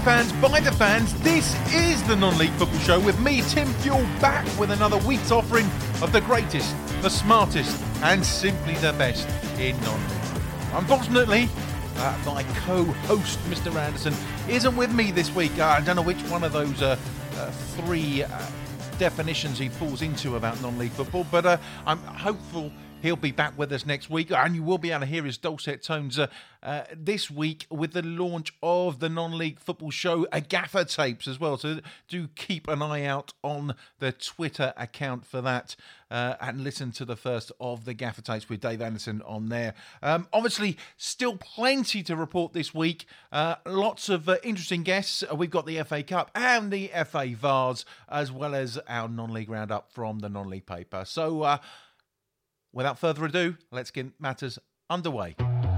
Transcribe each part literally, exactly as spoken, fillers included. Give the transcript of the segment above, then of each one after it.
fans, by the fans, this is the Non-League Football Show with me, Tim Fuel, back with another week's offering of the greatest, the smartest and simply the best in non-league. Unfortunately, uh, my co-host, Mister Anderson, isn't with me this week. Uh, I don't know which one of those uh, uh, three uh, definitions he falls into about non-league football, but uh, I'm hopeful he'll be back with us next week, and you will be able to hear his dulcet tones uh, uh, this week with the launch of the Non-League Football Show uh, gaffer tapes as well. So do keep an eye out on the Twitter account for that uh, and listen to the first of the gaffer tapes with Dave Anderson on there. Um, obviously, still plenty to report this week. Uh, lots of uh, interesting guests. We've got the F A Cup and the F A Vars, as well as our non-league roundup from the non-league paper. So, uh, without further ado, let's get matters underway.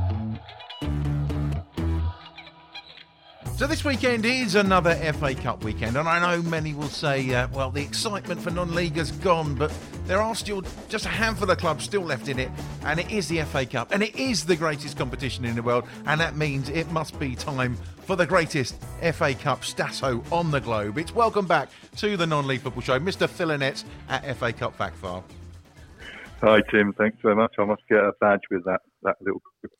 So this weekend is another F A Cup weekend, and I know many will say, uh, well, the excitement for non-league has gone, but there are still just a handful of clubs still left in it, and it is the F A Cup, and it is the greatest competition in the world, and that means it must be time for the greatest F A Cup stasso on the globe. It's welcome back to the Non-League Football Show, Mister Phil Annett at F A Cup Fact File. Hi Tim, thanks very much. I must get a badge with that that little.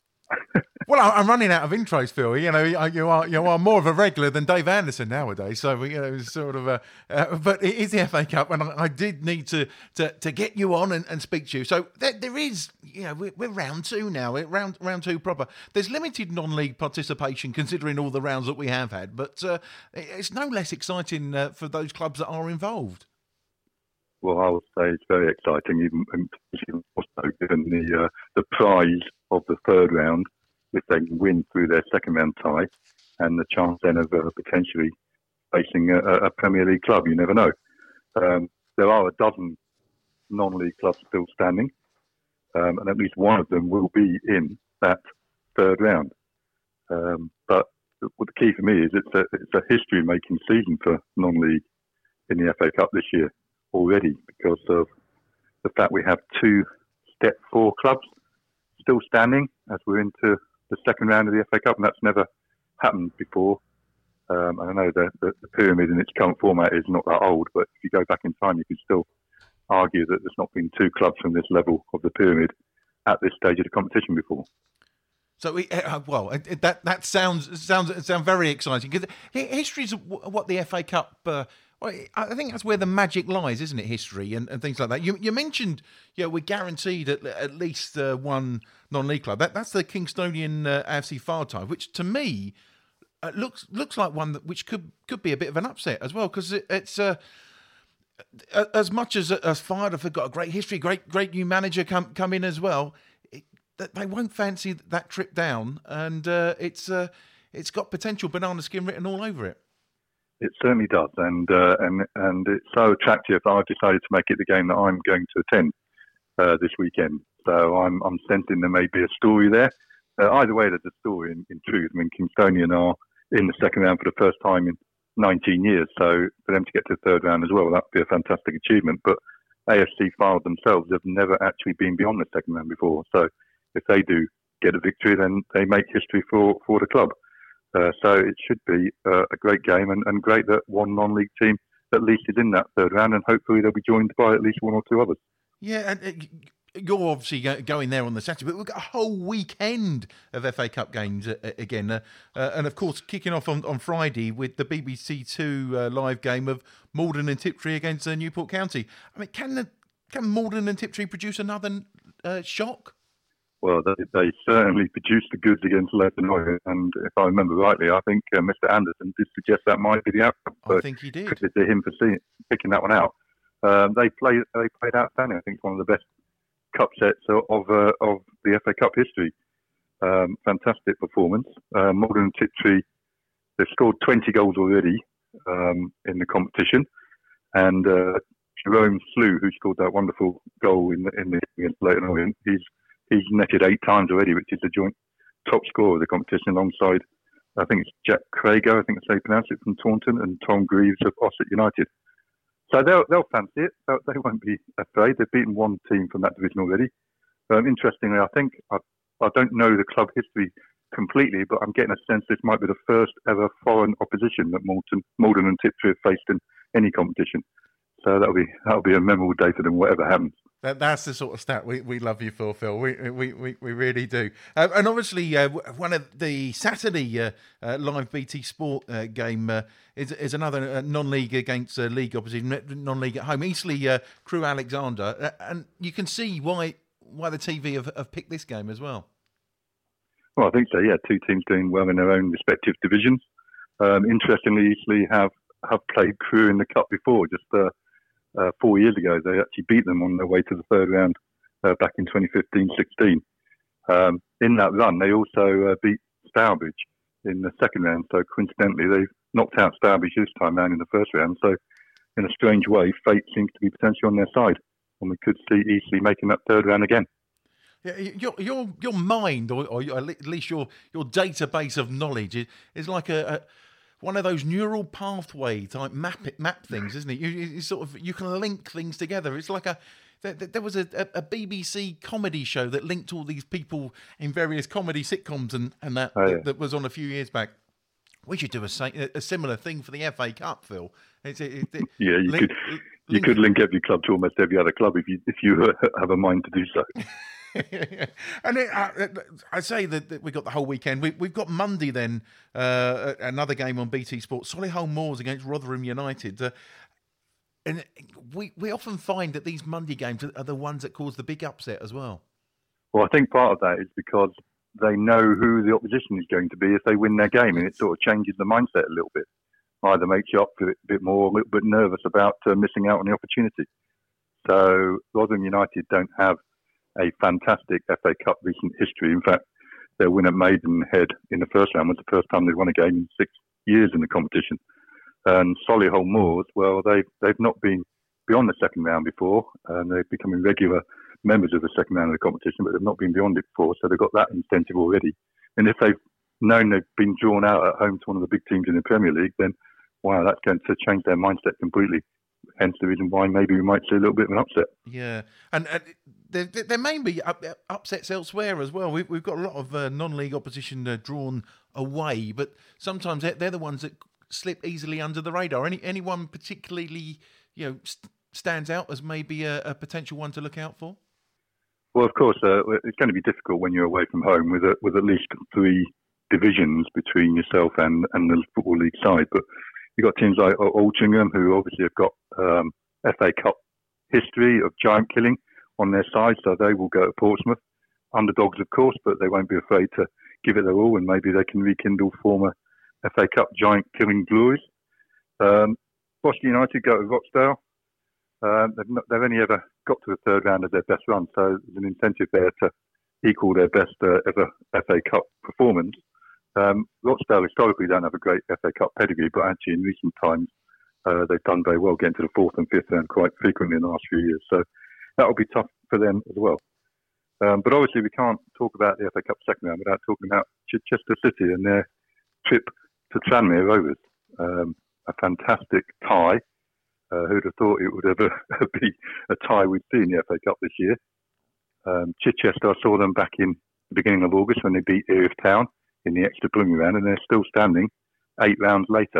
Well, I'm running out of intros, Phil. You know, you are you are more of a regular than Dave Anderson nowadays. So you know, it's sort of a. Uh, but it is the F A Cup, and I, I did need to, to to get you on and, and speak to you. So there, there is, you know, we're, we're round two now. We're round round two proper. There's limited non-league participation considering all the rounds that we have had, but uh, it's no less exciting uh, for those clubs that are involved. Well, I would say it's very exciting, even, even also given the uh, the prize of the third round, if they can win through their second round tie, and the chance then of uh, potentially facing a, a Premier League club. You never know. Um, there are a dozen non-league clubs still standing, um, and at least one of them will be in that third round. Um, but the, the key for me is it's a it's a history-making season for non-league in the F A Cup this year already, because of the fact we have two Step Four clubs still standing as we're into the second round of the F A Cup, and that's never happened before. Um, and I know the, the, the pyramid in its current format is not that old, but if you go back in time, you can still argue that there's not been two clubs from this level of the pyramid at this stage of the competition before. So, uh, well, it, that that sounds sounds sounds very exciting, because history is what the F A Cup. Uh, well, I think that's where the magic lies, isn't it? History and, and things like that. You you mentioned, yeah, you know, we're guaranteed at, at least uh, one non-league club. That that's the Kingstonian uh, A F C Fylde tie, which to me uh, looks looks like one that which could could be a bit of an upset as well, because it, it's. Uh, as much as as Fylde have got a great history, great great new manager come come in as well. That they won't fancy that trip down, and uh, it's uh, it's got potential banana skin written all over it. It certainly does, and uh, and and it's so attractive that I've decided to make it the game that I'm going to attend uh, this weekend. So I'm I'm sensing there may be a story there. Uh, either way, there's a story in, in truth. I mean, Kingstonian are in the second round for the first time in nineteen years, so for them to get to the third round as well, that would be a fantastic achievement. But A F C Fylde themselves have never actually been beyond the second round before, so if they do get a victory, then they make history for, for the club. Uh, so it should be uh, a great game, and, and great that one non-league team at least is in that third round, and hopefully they'll be joined by at least one or two others. Yeah, and uh, you're obviously going there on the Saturday, but we've got a whole weekend of F A Cup games uh, again. Uh, uh, and of course, kicking off on, on Friday with the B B C Two uh, live game of Malden and Tiptree against uh, Newport County. I mean, can, the, can Malden and Tiptree produce another uh, shock? Well, they, they certainly produced the goods against Leyton Orient, and if I remember rightly, I think uh, Mister Anderson did suggest that might be the outcome. I think he did. Credit to him for seeing, picking that one out. Um, they played they played outstanding. I think it's one of the best cup sets of of, uh, of the F A Cup history. Um, fantastic performance. Uh, Malden and Tiptree, they've scored twenty goals already um, in the competition, and uh, Jerome Slew, who scored that wonderful goal in the, in the against Leyton Orient, he's He's netted eight times already, which is the joint top scorer of the competition, alongside, I think it's Jack Crago, I think that's how you pronounce it, from Taunton, and Tom Greaves of Ossett United. So they'll, they'll fancy it. They'll, they won't be afraid. They've beaten one team from that division already. Um, interestingly, I think, I, I don't know the club history completely, but I'm getting a sense this might be the first ever foreign opposition that Malton, Malden and Tiptree have faced in any competition. So that'll be that'll be a memorable day for them, whatever happens. That, that's the sort of stat we, we love you for, Phil. We we, we, we really do. Uh, and obviously, uh, one of the Saturday uh, uh, live B T Sport uh, game uh, is is another uh, non-league against uh, league opposition, non-league at home. Eastleigh uh, Crewe Alexander, uh, and you can see why why the T V have, have picked this game as well. Well, I think so. Yeah, two teams doing well in their own respective divisions. Um, interestingly, Eastleigh have have played Crewe in the cup before, just. Uh, Uh, four years ago, they actually beat them on their way to the third round uh, back in twenty fifteen sixteen. Um, in that run, they also uh, beat Stourbridge in the second round. So coincidentally, they've knocked out Stourbridge this time round in the first round. So in a strange way, fate seems to be potentially on their side. And we could see Eastleigh making that third round again. Yeah, your your your mind, or, or at least your your database of knowledge, is, is like a... a one of those neural pathway type map map things, isn't it? You, you sort of you can link things together. It's like a there, there was a, a B B C comedy show that linked all these people in various comedy sitcoms and and that oh, yeah. that, that was on a few years back. We should do a, a similar thing for the F A Cup, Phil. It's, it, it, yeah, you link, could you link, could link every club to almost every other club if you if you have a mind to do so. And it, uh, I say that, that we got the whole weekend. We, we've got Monday then, uh, another game on B T Sport, Solihull Moors against Rotherham United. Uh, and we we often find that these Monday games are the ones that cause the big upset as well. Well, I think part of that is because they know who the opposition is going to be if they win their game, and it sort of changes the mindset a little bit. Either makes you up for it a bit more, a little bit nervous about uh, missing out on the opportunity. So Rotherham United don't have a fantastic F A Cup recent history. In fact, their win at Maidenhead in the first round was the first time they'd won a game in six years in the competition. And Solihull Moors, well, they've, they've not been beyond the second round before, and they're becoming regular members of the second round of the competition, but they've not been beyond it before, so they've got that incentive already. And if they've known they've been drawn out at home to one of the big teams in the Premier League, then, wow, that's going to change their mindset completely. Hence the reason why maybe we might see a little bit of an upset. Yeah, and uh, there, there may be up, upsets elsewhere as well. We've, we've got a lot of uh, non-league opposition uh, drawn away, but sometimes they're, they're the ones that slip easily under the radar. Any anyone particularly, you know, st- stands out as maybe a, a potential one to look out for? Well, of course, uh, it's going to be difficult when you're away from home with a, with at least three divisions between yourself and, and the Football League side, but you've got teams like Altrincham, who obviously have got um, F A Cup history of giant killing on their side, so they will go to Portsmouth. Underdogs, of course, but they won't be afraid to give it their all, and maybe they can rekindle former F A Cup giant killing glories. Um, Boston United go to Rochdale. Um, they've, not, they've only ever got to the third round as their best run, so there's an incentive there to equal their best uh, ever F A Cup performance. Um, Rochdale historically don't have a great F A Cup pedigree, but actually in recent times uh, they've done very well, getting to the fourth and fifth round quite frequently in the last few years. So that will be tough for them as well. Um, but obviously we can't talk about the F A Cup second round without talking about Chichester City and their trip to Tranmere Rovers. Um, a fantastic tie. Uh, who'd have thought it would ever be a tie we'd see in the F A Cup this year? Um, Chichester, I saw them back in the beginning of August when they beat Erith Town in the extra preliminary round, and they're still standing eight rounds later.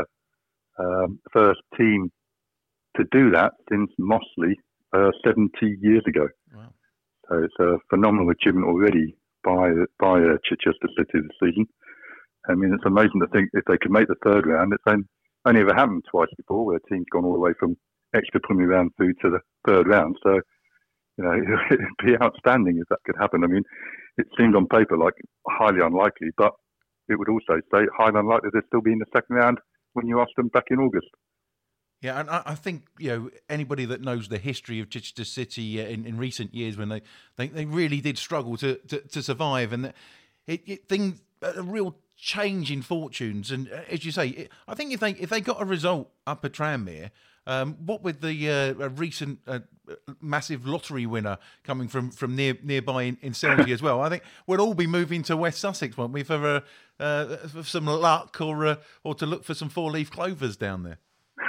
Um, first team to do that since Mossley uh, seventy years ago. Wow. So it's a phenomenal achievement already by by uh, Chichester City this season. I mean, it's amazing to think if they could make the third round, it's only, only ever happened twice before where a team's gone all the way from extra preliminary round through to the third round. So, you know, it'd be outstanding if that could happen. I mean, it seemed on paper like highly unlikely, but it would also say highly unlikely they'd still be in the second round when you asked them back in August. Yeah, and I think, you know, anybody that knows the history of Chichester City in, in recent years when they, they, they really did struggle to, to, to survive, and it, it things a real change in fortunes. And as you say, it, I think if they if they got a result up at Tranmere, um, what with the uh, recent uh, massive lottery winner coming from, from near nearby in, in Selby as well, I think we'll all be moving to West Sussex, won't we, for, uh, uh, for some luck or uh, or to look for some four-leaf clovers down there.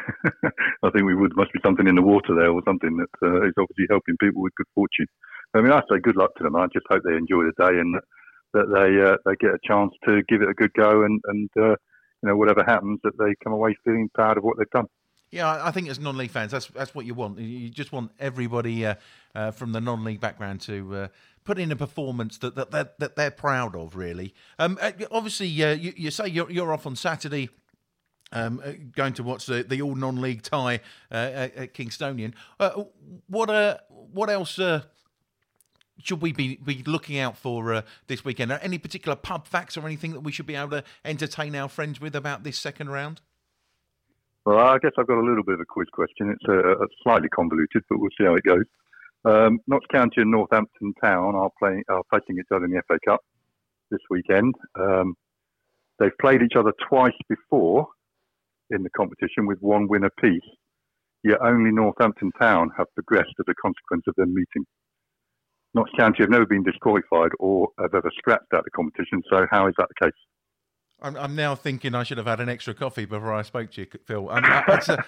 I think we would. Must be something in the water there or something that uh, is obviously helping people with good fortune. I mean, I say good luck to them. I just hope they enjoy the day and that they uh, they get a chance to give it a good go, and and uh, you know, whatever happens, that they come away feeling proud of what they've done. Yeah, I think as non-league fans, that's that's what you want. You just want everybody uh, uh, from the non-league background to uh, put in a performance that that, that, that they're proud of, really. Um, obviously, uh, you, you say you're, you're off on Saturday, um, going to watch the, the all non-league tie uh, at Kingstonian. Uh, what uh, what else uh, should we be, be looking out for uh, this weekend? Are any particular pub facts or anything that we should be able to entertain our friends with about this second round? Well, I guess I've got a little bit of a quiz question. It's a, a slightly convoluted, but we'll see how it goes. Um, Notts County and Northampton Town are playing are facing each other in the F A Cup this weekend. Um, they've played each other twice before in the competition with one win apiece, yet only Northampton Town have progressed as a consequence of their meeting. Notts County have never been disqualified or have ever scratched out the competition, so how is that the case? I'm, I'm now thinking I should have had an extra coffee before I spoke to you, Phil. Um, a,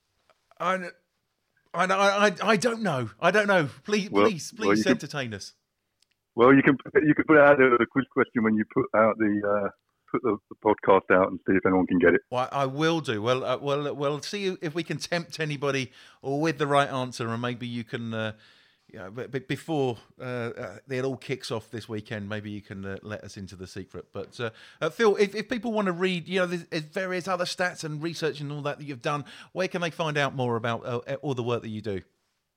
I, I, I, I don't know. I don't know. Please, well, please, please well, entertain can, us. Well, you can you can put out the quiz question when you put out the uh, put the, the podcast out and see if anyone can get it. Well, I will do. Well, uh, well, we'll see if we can tempt anybody or with the right answer, and maybe you can. Uh, Yeah, but before uh, uh, it all kicks off this weekend, maybe you can uh, let us into the secret. But uh, uh, Phil, if, if people want to read, you know, there's various other stats and research and all that that you've done, where can they find out more about uh, all the work that you do?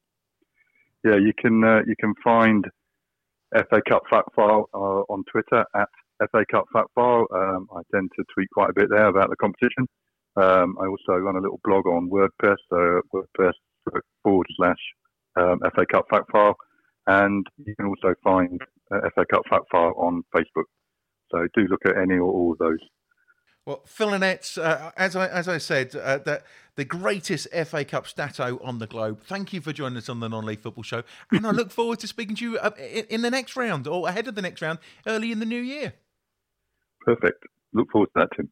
Yeah, you can uh, you can find F A Cup Fact File uh, on Twitter at F A Cup Fact File. Um, I tend to tweet quite a bit there about the competition. Um, I also run a little blog on WordPress, so WordPress forward slash Um, F A Cup Fact File, and you can also find uh, F A Cup Fact File on Facebook. So do look at any or all of those. Well, Phil Annett, uh, as I as I said, uh, that the greatest F A Cup stato on the globe. Thank you for joining us on the Non-League Football Show, and I look forward to speaking to you uh, in, in the next round or ahead of the next round, early in the new year. Perfect. Look forward to that, Tim.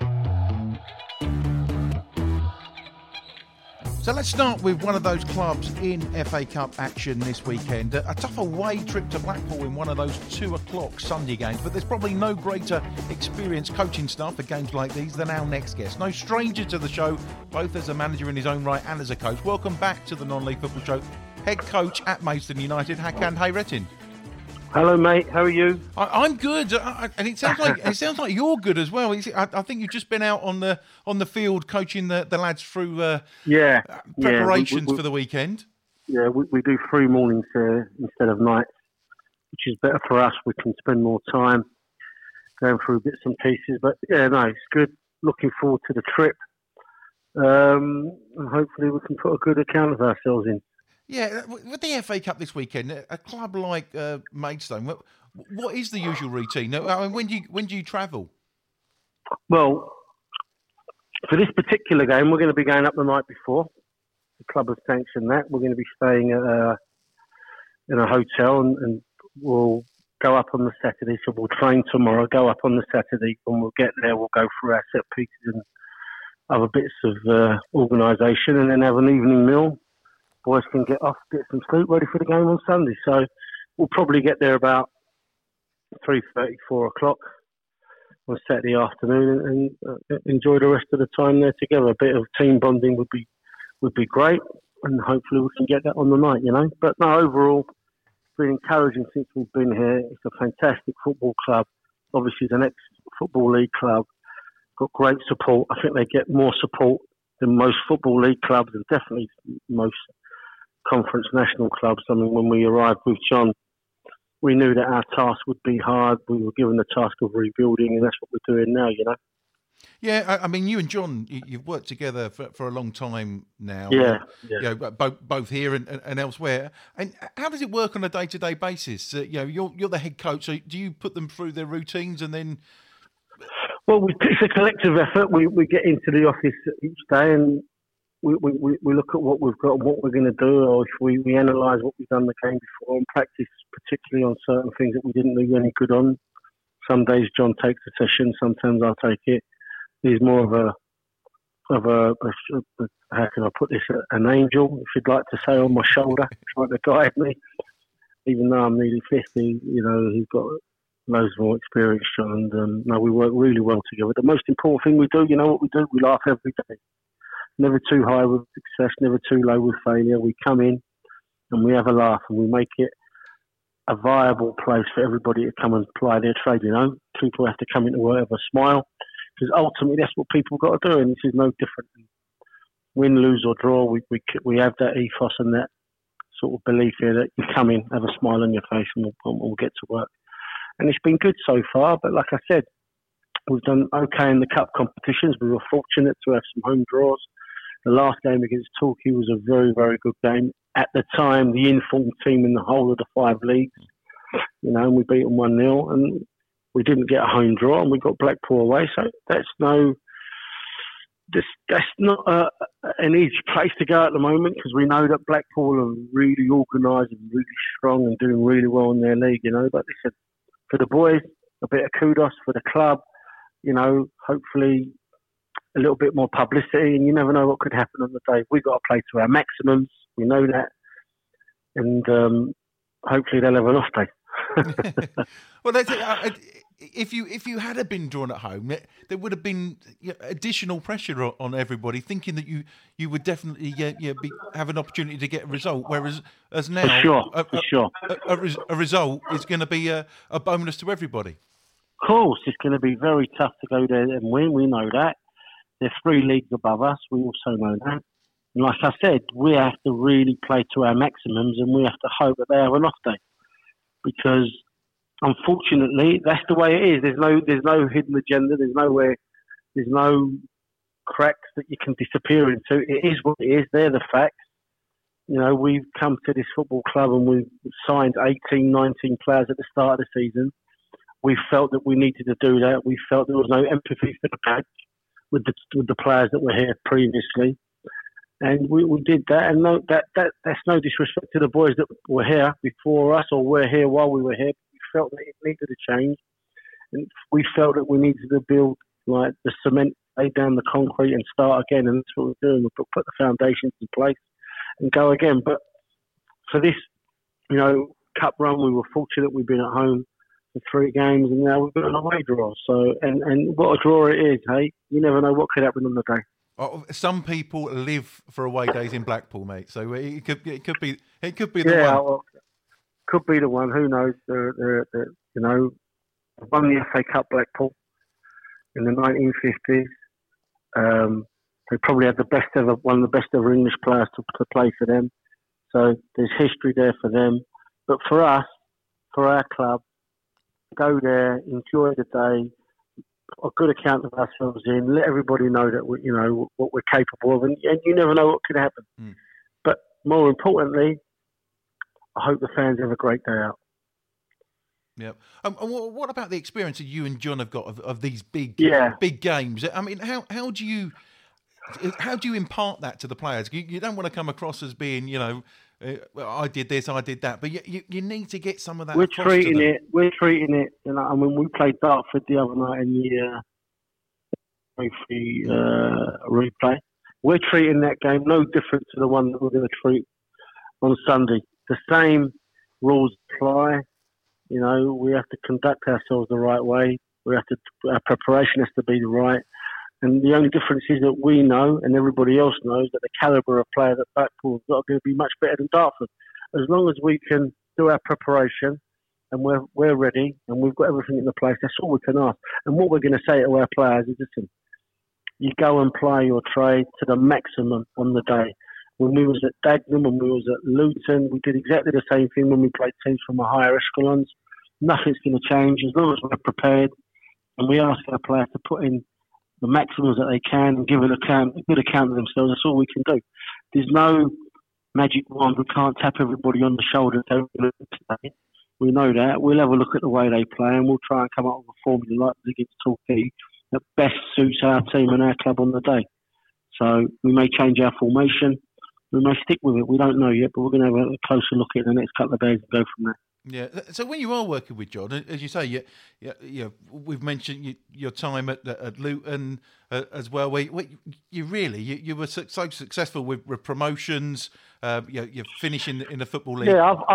So let's start with one of those clubs in F A Cup action this weekend. A tough away trip to Blackpool in one of those two o'clock Sunday games, but there's probably no greater experienced coaching staff for games like these than our next guest. No stranger to the show, both as a manager in his own right and as a coach. Welcome back to the Non-League Football Show, head coach at Maidstone United, Hakan Hayrettin. Hello, mate. How are you? I, I'm good, I, and it sounds like it sounds like you're good as well. I, I think you've just been out on the on the field coaching the, the lads through uh, yeah preparations yeah, we, we, for the weekend. Yeah, we, we do three mornings here instead of nights, which is better for us. We can spend more time going through bits and pieces. But yeah, no, it's good. Looking forward to the trip, um, and hopefully we can put a good account of ourselves in. Yeah, with the F A Cup this weekend, a club like uh, Maidstone, what, what is the usual routine? I mean, when do you when do you travel? Well, for this particular game, we're going to be going up the night before. The club has sanctioned that. We're going to be staying at a, in a hotel, and, and we'll go up on the Saturday. So we'll train tomorrow, go up on the Saturday, and we'll get there. We'll go through our set pieces and other bits of uh, organisation, and then have an evening meal. Boys can get off, get some sleep, ready for the game on Sunday. So we'll probably get there about three thirty, four o'clock on Saturday afternoon, and uh, enjoy the rest of the time there together. A bit of team bonding would be would be great, and hopefully we can get that on the night, you know. But no, overall, it's been encouraging since we've been here. It's a fantastic football club. Obviously, the next Football League club got great support. I think they get more support than most Football League clubs, and definitely most Conference national clubs. I mean, when we arrived with John, we knew that our task would be hard. We were given the task of rebuilding, and that's what we're doing now, you know. Yeah, I, I mean, you and John, you, you've worked together for, for a long time now. Yeah, yeah. You know, both both here and, and elsewhere. And how does it work on a day to day basis? Uh, you know, you're you're the head coach, so do you put them through their routines and then? Well, we, it's a collective effort. We we get into the office each day and we we, we look at what we've got and what we're going to do, or if we, we analyse what we've done the game before and practice particularly on certain things that we didn't do any good on. Some days John takes a session, sometimes I'll take it. He's more of a of a, a, a how can I put this, an angel, if you'd like to say, on my shoulder, trying to guide me. Even though I'm nearly fifty, you know, he's got loads more experience, John, and um, no, we work really well together. The most important thing we do, you know what we do? We laugh every day. Never too high with success, never too low with failure. We come in and we have a laugh and we make it a viable place for everybody to come and apply their trade, you know. People have to come into work with a smile because ultimately that's what people got to do, and this is no different. Win, lose or draw, we, we, we have that ethos and that sort of belief here that you come in, have a smile on your face and we'll, we'll get to work. And it's been good so far, but like I said, we've done okay in the cup competitions. We were fortunate to have some home draws. The last game against Torquay was a very, very good game. At the time, the informed team in the whole of the five leagues, you know, and we beat them one nil, and we didn't get a home draw, and we got Blackpool away. So that's no, this, that's not uh, an easy place to go at the moment, because we know that Blackpool are really organised and really strong and doing really well in their league, you know. But listen, for the boys, a bit of kudos for the club, you know, hopefully a little bit more publicity, and you never know what could happen on the day. We've got to play to our maximums. We know that. And um, hopefully they'll have an off day. Well, that's it. Uh, if you if you had been drawn at home, there would have been you know, additional pressure on everybody, thinking that you, you would definitely uh, you know, be, have an opportunity to get a result. Whereas as now, for sure, a, for a, sure. a, a, a result is going to be a, a bonus to everybody. Of course, it's going to be very tough to go there and win. We know that. They're three leagues above us. We also know that. And like I said, we have to really play to our maximums, and we have to hope that they have an off day, because unfortunately that's the way it is. There's no there's no hidden agenda. There's nowhere. There's no cracks that you can disappear into. It is what it is. They're the facts. You know, we've come to this football club and we've signed eighteen, nineteen players at the start of the season. We felt that we needed to do that. We felt there was no empathy for the patch with the with the players that were here previously. And we, we did that, and no, that, that that's no disrespect to the boys that were here before us or were here while we were here. We felt that it needed a change, and we felt that we needed to build like the cement, lay down the concrete, and start again. And that's what we're doing. We put, put the foundations in place and go again. But for this, you know, cup run, we were fortunate. We've been at home for three games, and now we've got an away draw. So, and and what a draw it is, hey! You never know what could happen on the day. Oh, some people live for away days in Blackpool, mate. So it could it could be it could be the yeah, one. Well, could be the one. Who knows? They're, they're, they're, you know, won the F A Cup Blackpool in the nineteen fifties. Um, they probably had the best ever, one of the best ever English players to, to play for them. So there's history there for them. But for us, for our club, go there, enjoy the day. A good account of ourselves in, let everybody know that we, you know, what we're capable of, and, and you never know what could happen. Mm. But more importantly, I hope the fans have a great day out. Yeah. Um, and what about the experience that you and John have got of, of these big, yeah. big games? I mean, how how do you how do you impart that to the players? You, you don't want to come across as being, you know, uh, well, I did this, I did that, but you, you, you need to get some of that. We're across treating to them. it. We're treating it. You know, I mean, we played Dartford the other night in the uh, free uh, replay. We're treating that game no different to the one that we're going to treat on Sunday. The same rules apply. You know, we have to conduct ourselves the right way. We have to. Our preparation has to be right. And the only difference is that we know, and everybody else knows, that the calibre of player that Blackpool has got going to be much better than Dartford. As long as we can do our preparation and we're we're ready and we've got everything in the place, that's all we can ask. And what we're going to say to our players is, listen, you go and play your trade to the maximum on the day. When we was at Dagenham, when we was at Luton, we did exactly the same thing when we played teams from the higher echelons. Nothing's going to change as long as we're prepared and we ask our players to put in the maximums that they can and give an account, a good account of themselves. That's all we can do. There's no magic wand. We can't tap everybody on the shoulder. We know that. We'll have a look at the way they play and we'll try and come up with a formula like against Torquay that best suits our team and our club on the day. So we may change our formation. We may stick with it. We don't know yet, but we're going to have a closer look at it in the next couple of days and go from there. Yeah. So when you are working with John, as you say, you, you, you we've mentioned you, your time at at Luton uh, as well. Where you, you really you, you were so successful with, with promotions. Uh, you, you're finishing in the football league. Yeah, I've I've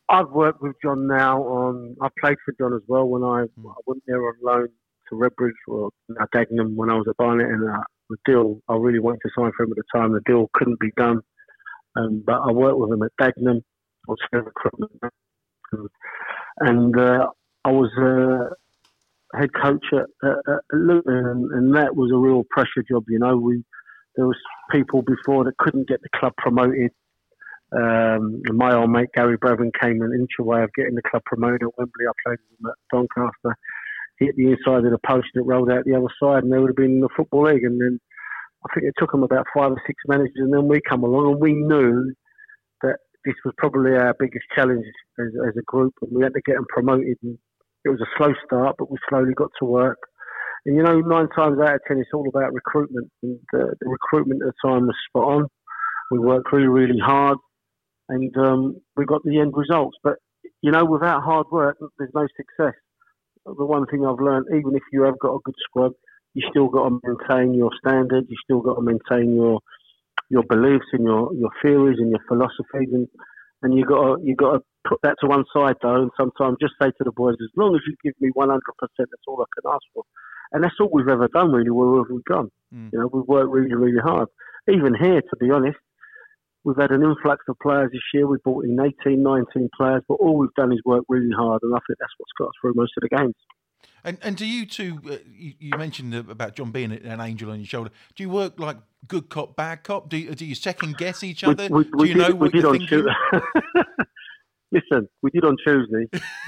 I've worked with John now on. I played for John as well when I, I went there on loan to Redbridge or uh, Dagenham when I was at Barnet, and uh, the deal I really wanted to sign for him at the time. The deal couldn't be done, um, but I worked with him at Dagenham on recruitment, and uh, I was uh, head coach at, at, at Luton, and, and that was a real pressure job. You know, we there was people before that couldn't get the club promoted. Um, my old mate Gary Brevin came an inch away of getting the club promoted at Wembley. I played with him at Doncaster. He hit the inside of the post and it rolled out the other side, and they would have been in the Football League. And then I think it took them about five or six managers, and then we come along, and we knew that this was probably our biggest challenge as, as a group, and we had to get them promoted. And it was a slow start, but we slowly got to work. And you know, nine times out of ten, it's all about recruitment, and uh, the recruitment at the time was spot on. We worked really, really hard. And um, we got the end results. But, you know, without hard work, there's no success. The one thing I've learned, even if you have got a good squad, you still got to maintain your standards. You still got to maintain your your beliefs and your, your theories and your philosophies. And, and you got to, you got to put that to one side, though, and sometimes just say to the boys, as long as you give me one hundred percent, that's all I can ask for. And that's all we've ever done, really, wherever we've gone. Mm. You know, we've worked really, really hard. Even here, to be honest, we've had an influx of players this year. We've brought in eighteen, nineteen players, but all we've done is work really hard, and I think that's what's got us through most of the games. And and do you two, uh, you, you mentioned about John being an angel on your shoulder. Do you work like good cop, bad cop? Do you, do you second guess each other? We, we, do you we know did, what we you're did thinking? On Listen, we did on Tuesday.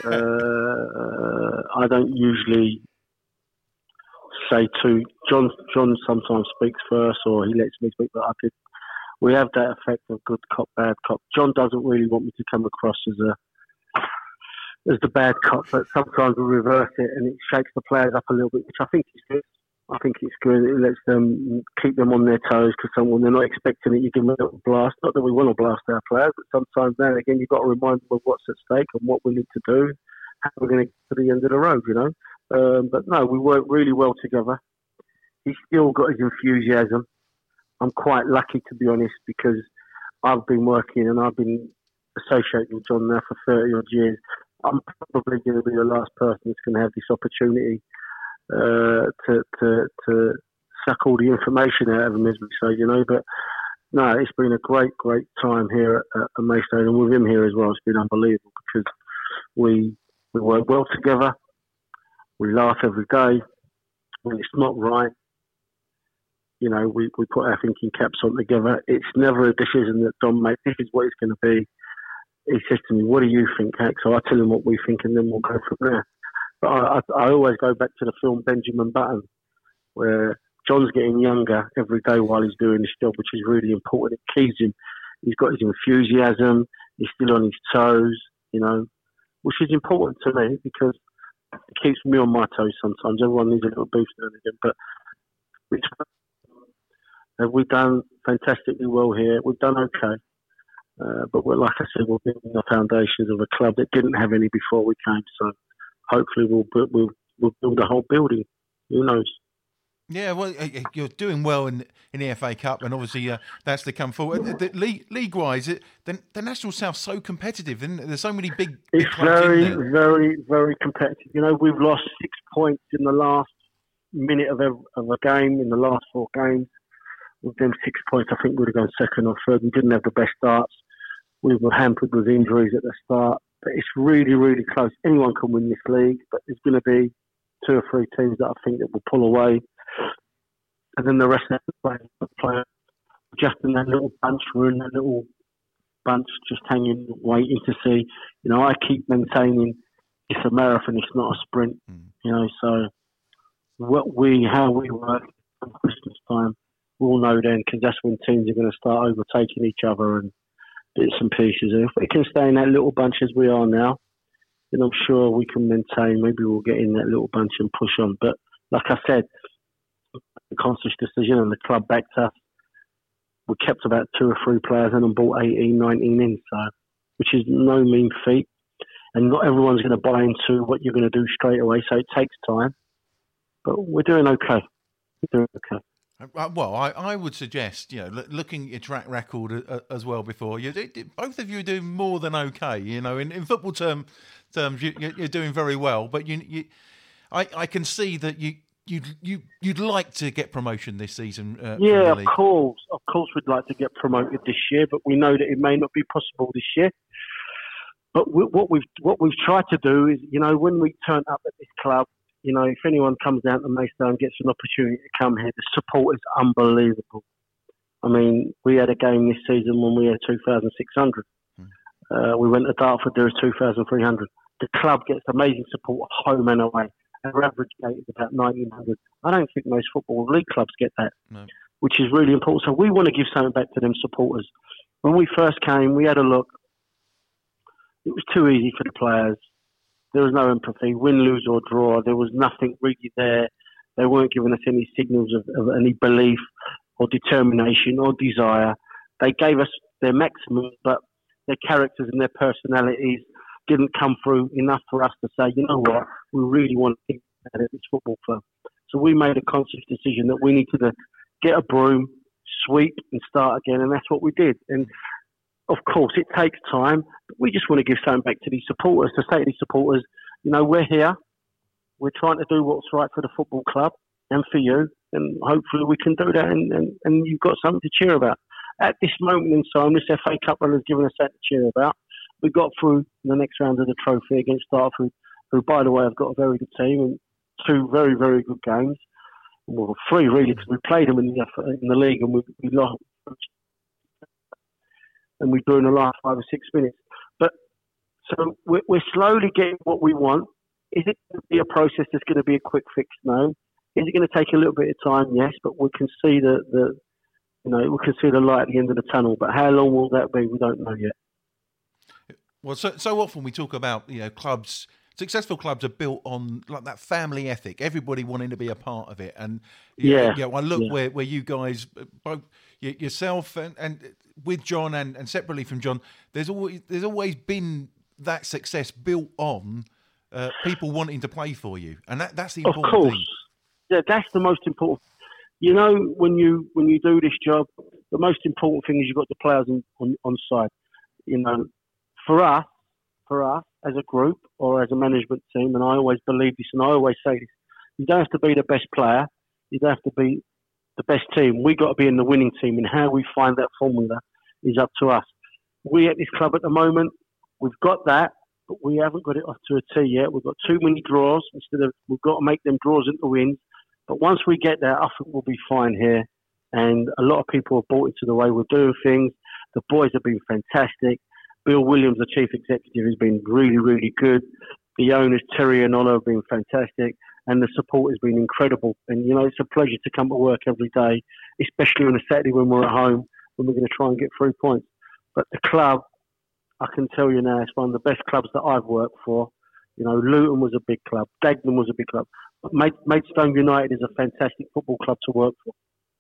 uh, I don't usually say to John. John sometimes speaks first, or he lets me speak, but I did. We have that effect of good cop, bad cop. John doesn't really want me to come across as a as the bad cop, but sometimes we reverse it and it shakes the players up a little bit, which I think is good. I think it's good. It lets them keep them on their toes, because when they're not expecting it, you give them a little blast. Not that we want to blast our players, but sometimes now and again you've got to remind them of what's at stake and what we need to do, how we're going to get to the end of the road, you know. Um, but no, we work really well together. He's still got his enthusiasm. I'm quite lucky, to be honest, because I've been working and I've been associated with John now for thirty odd years. I'm probably going to be the last person that's going to have this opportunity uh, to, to to suck all the information out of him, as we say, you know. But no, it's been a great, great time here at, at Maidstone, and with him here as well, it's been unbelievable, because we we work well together. We laugh every day. When it's not right, you know, we, we put our thinking caps on together. It's never a decision that Don makes. This is what it's going to be. He says to me, what do you think, Hack? So I tell him what we think, and then we'll go from there. But I, I, I always go back to the film Benjamin Button, where John's getting younger every day while he's doing this job, which is really important. It keeps him. He's got his enthusiasm. He's still on his toes, you know, which is important to me, because it keeps me on my toes sometimes. Everyone needs a little boost now and again. But which have we done fantastically well here? We've done okay. Uh, but we're, like I said, we're building the foundations of a club that didn't have any before we came. So hopefully we'll, we'll, we'll build a whole building. Who knows? Yeah, well, you're doing well in, in the F A Cup, and obviously uh, that's to come forward. The, league, league-wise, it, the, the National South's so competitive, isn't it? There's so many big, big It's clubs very, in there. very, very competitive. You know, we've lost six points in the last minute of a, of a game, in the last four games. With them six points, I think we'd have gone second or third. We didn't have the best starts. We were hampered with injuries at the start. But it's really, really close. Anyone can win this league, but there's going to be two or three teams that I think that will pull away. And then the rest of the players play just in that little bunch. We're in that little bunch, just hanging, waiting to see. You know, I keep maintaining it's a marathon, it's not a sprint. Mm. You know, so what we, how we work at Christmas time, we'll know then, because that's when teams are going to start overtaking each other and bits and pieces. And if we can stay in that little bunch as we are now, then I'm sure we can maintain. Maybe we'll get in that little bunch and push on. But like I said, the conscious decision, and the club backed us. We kept about two or three players and then bought eighteen, nineteen in, so which is no mean feat. And not everyone's going to buy into what you're going to do straight away, so it takes time. But we're doing okay. We're doing okay. Uh, well, I, I would suggest, you know, l- looking at your track record uh, as well before, you both of you are doing more than okay. You know, in, in football term, terms, you, you're doing very well. But you, you I, I can see that you you'd you you'd like to get promotion this season. Uh, yeah, of course, of course, we'd like to get promoted this year, but we know that it may not be possible this year. But we, what we've what we've tried to do is, you know, when we turn up at this club, you know, if anyone comes down to Maidstone and gets an opportunity to come here, the support is unbelievable. I mean, we had a game this season when we had two thousand six hundred. Hmm. Uh, we went to Dartford, there was two thousand three hundred. The club gets amazing support home and away. Our average gate is about nineteen hundred. I don't think most football league clubs get that, no. Which is really important. So we want to give something back to them supporters. When we first came, we had a look. It was too easy for the players. There was no empathy, win, lose or draw. There was nothing really there. They weren't giving us any signals of, of any belief or determination or desire. They gave us their maximum, but their characters and their personalities didn't come through enough for us to say, you know what, we really want to keep at this football club. So we made a conscious decision that we needed to get a broom, sweep and start again, and that's what we did. And of course, it takes time, but we just want to give something back to these supporters, to say to these supporters, you know, we're here, we're trying to do what's right for the football club and for you, and hopefully we can do that, and, and, and you've got something to cheer about. At this moment in time, this F A Cup run has given us that to cheer about. We got through the next round of the trophy against Dartford, who, by the way, have got a very good team and two very, very good games. Well, three really, because we played them in the, in the league and we, we lost. And we do in the last five or six minutes. But so we're, we're slowly getting what we want. Is it going to be a process that's going to be a quick fix? No. Is it going to take a little bit of time? Yes. But we can see the, the you know, we can see the light at the end of the tunnel. But how long will that be? We don't know yet. Well, so so often we talk about, you know, clubs. Successful clubs are built on like that family ethic. Everybody wanting to be a part of it, and you yeah, know, you know, I look yeah. where, where you guys, both yourself and, and with John and, and separately from John, there's always there's always been that success built on uh, people wanting to play for you, and that that's the important of course. thing. Yeah, that's the most important. You know, when you when you do this job, the most important thing is you've got the players on, on, on side. You know, for us, for us as a group or as a management team, and I always believe this, and I always say this: you don't have to be the best player, you don't have to be the best team. We got to be in the winning team, and how we find that formula is up to us. We at this club at the moment, we've got that, but we haven't got it off to a tee yet. We've got too many draws. Instead of we've got to make them draws into wins. But once we get there, I think we'll be fine here. And a lot of people have bought into the way we're doing things. The boys have been fantastic. Bill Williams, the chief executive, has been really, really good. The owners, Terry and Ola, have been fantastic. And the support has been incredible. And, you know, it's a pleasure to come to work every day, especially on a Saturday when we're at home, when we're going to try and get three points. But the club, I can tell you now, it's one of the best clubs that I've worked for. You know, Luton was a big club. Dagenham was a big club. But Maid- Maidstone United is a fantastic football club to work for.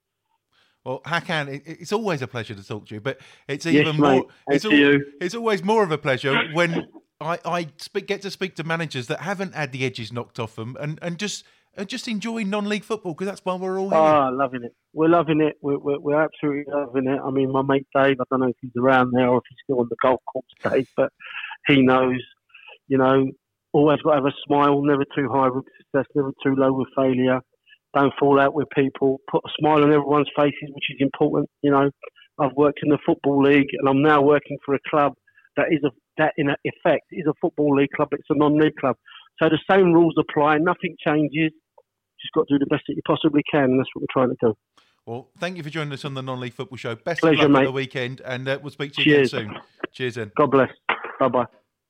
Well, Hakan, it, it's always a pleasure to talk to you, but it's even yes, more. Mate. It's, al- you. It's always more of a pleasure when I, I speak, get to speak to managers that haven't had the edges knocked off them and, and just and just enjoy non-league football, because that's why we're all here. Oh, loving it. We're loving it. We're, we're, we're absolutely loving it. I mean, my mate Dave, I don't know if he's around there or if he's still on the golf course, Dave, but he knows, you know, always got to have a smile, never too high with success, never too low with failure. Don't fall out with people. Put a smile on everyone's faces, which is important. You know, I've worked in the Football League, and I'm now working for a club that is a that in effect is a Football League club. It's a non-league club, so the same rules apply. Nothing changes. Just got to do the best that you possibly can, and that's what we're trying to do. Well, thank you for joining us on the Non-League Football Show. Best Pleasure, of luck mate. on the weekend, and uh, we'll speak to you Cheers. again soon. Cheers, then. God bless. Bye bye.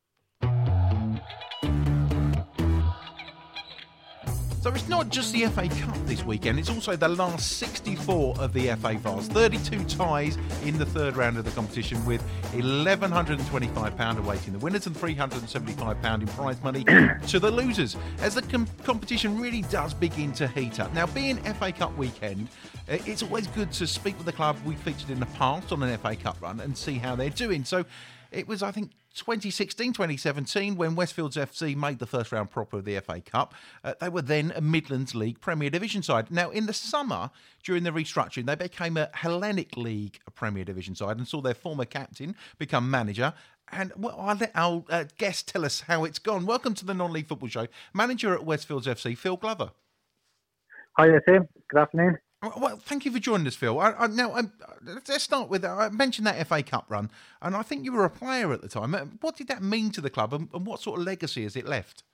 So it's not just the F A Cup this weekend, it's also the last sixty-four of the F A Vase. thirty-two ties in the third round of the competition, with eleven twenty-five pounds awaiting the winners and three hundred seventy-five pounds in prize money to the losers, as the com- competition really does begin to heat up. Now, being F A Cup weekend, it's always good to speak with the club we featured in the past on an F A Cup run and see how they're doing. So it was, I think, twenty sixteen, twenty seventeen when Westfields F C made the first round proper of the F A Cup. Uh, they were then a Midlands League Premier Division side. Now, in the summer, during the restructuring, they became a Hellenic League Premier Division side and saw their former captain become manager. And well, I'll let our uh, guest tell us how it's gone. Welcome to the Non-League Football Show. Manager at Westfields F C, Phil Glover. Hi there, Tim. Good afternoon. Well, thank you for joining us, Phil. I, I, now, I, let's start with, I mentioned that F A Cup run, and I think you were a player at the time. What did that mean to the club, and, and what sort of legacy has it left?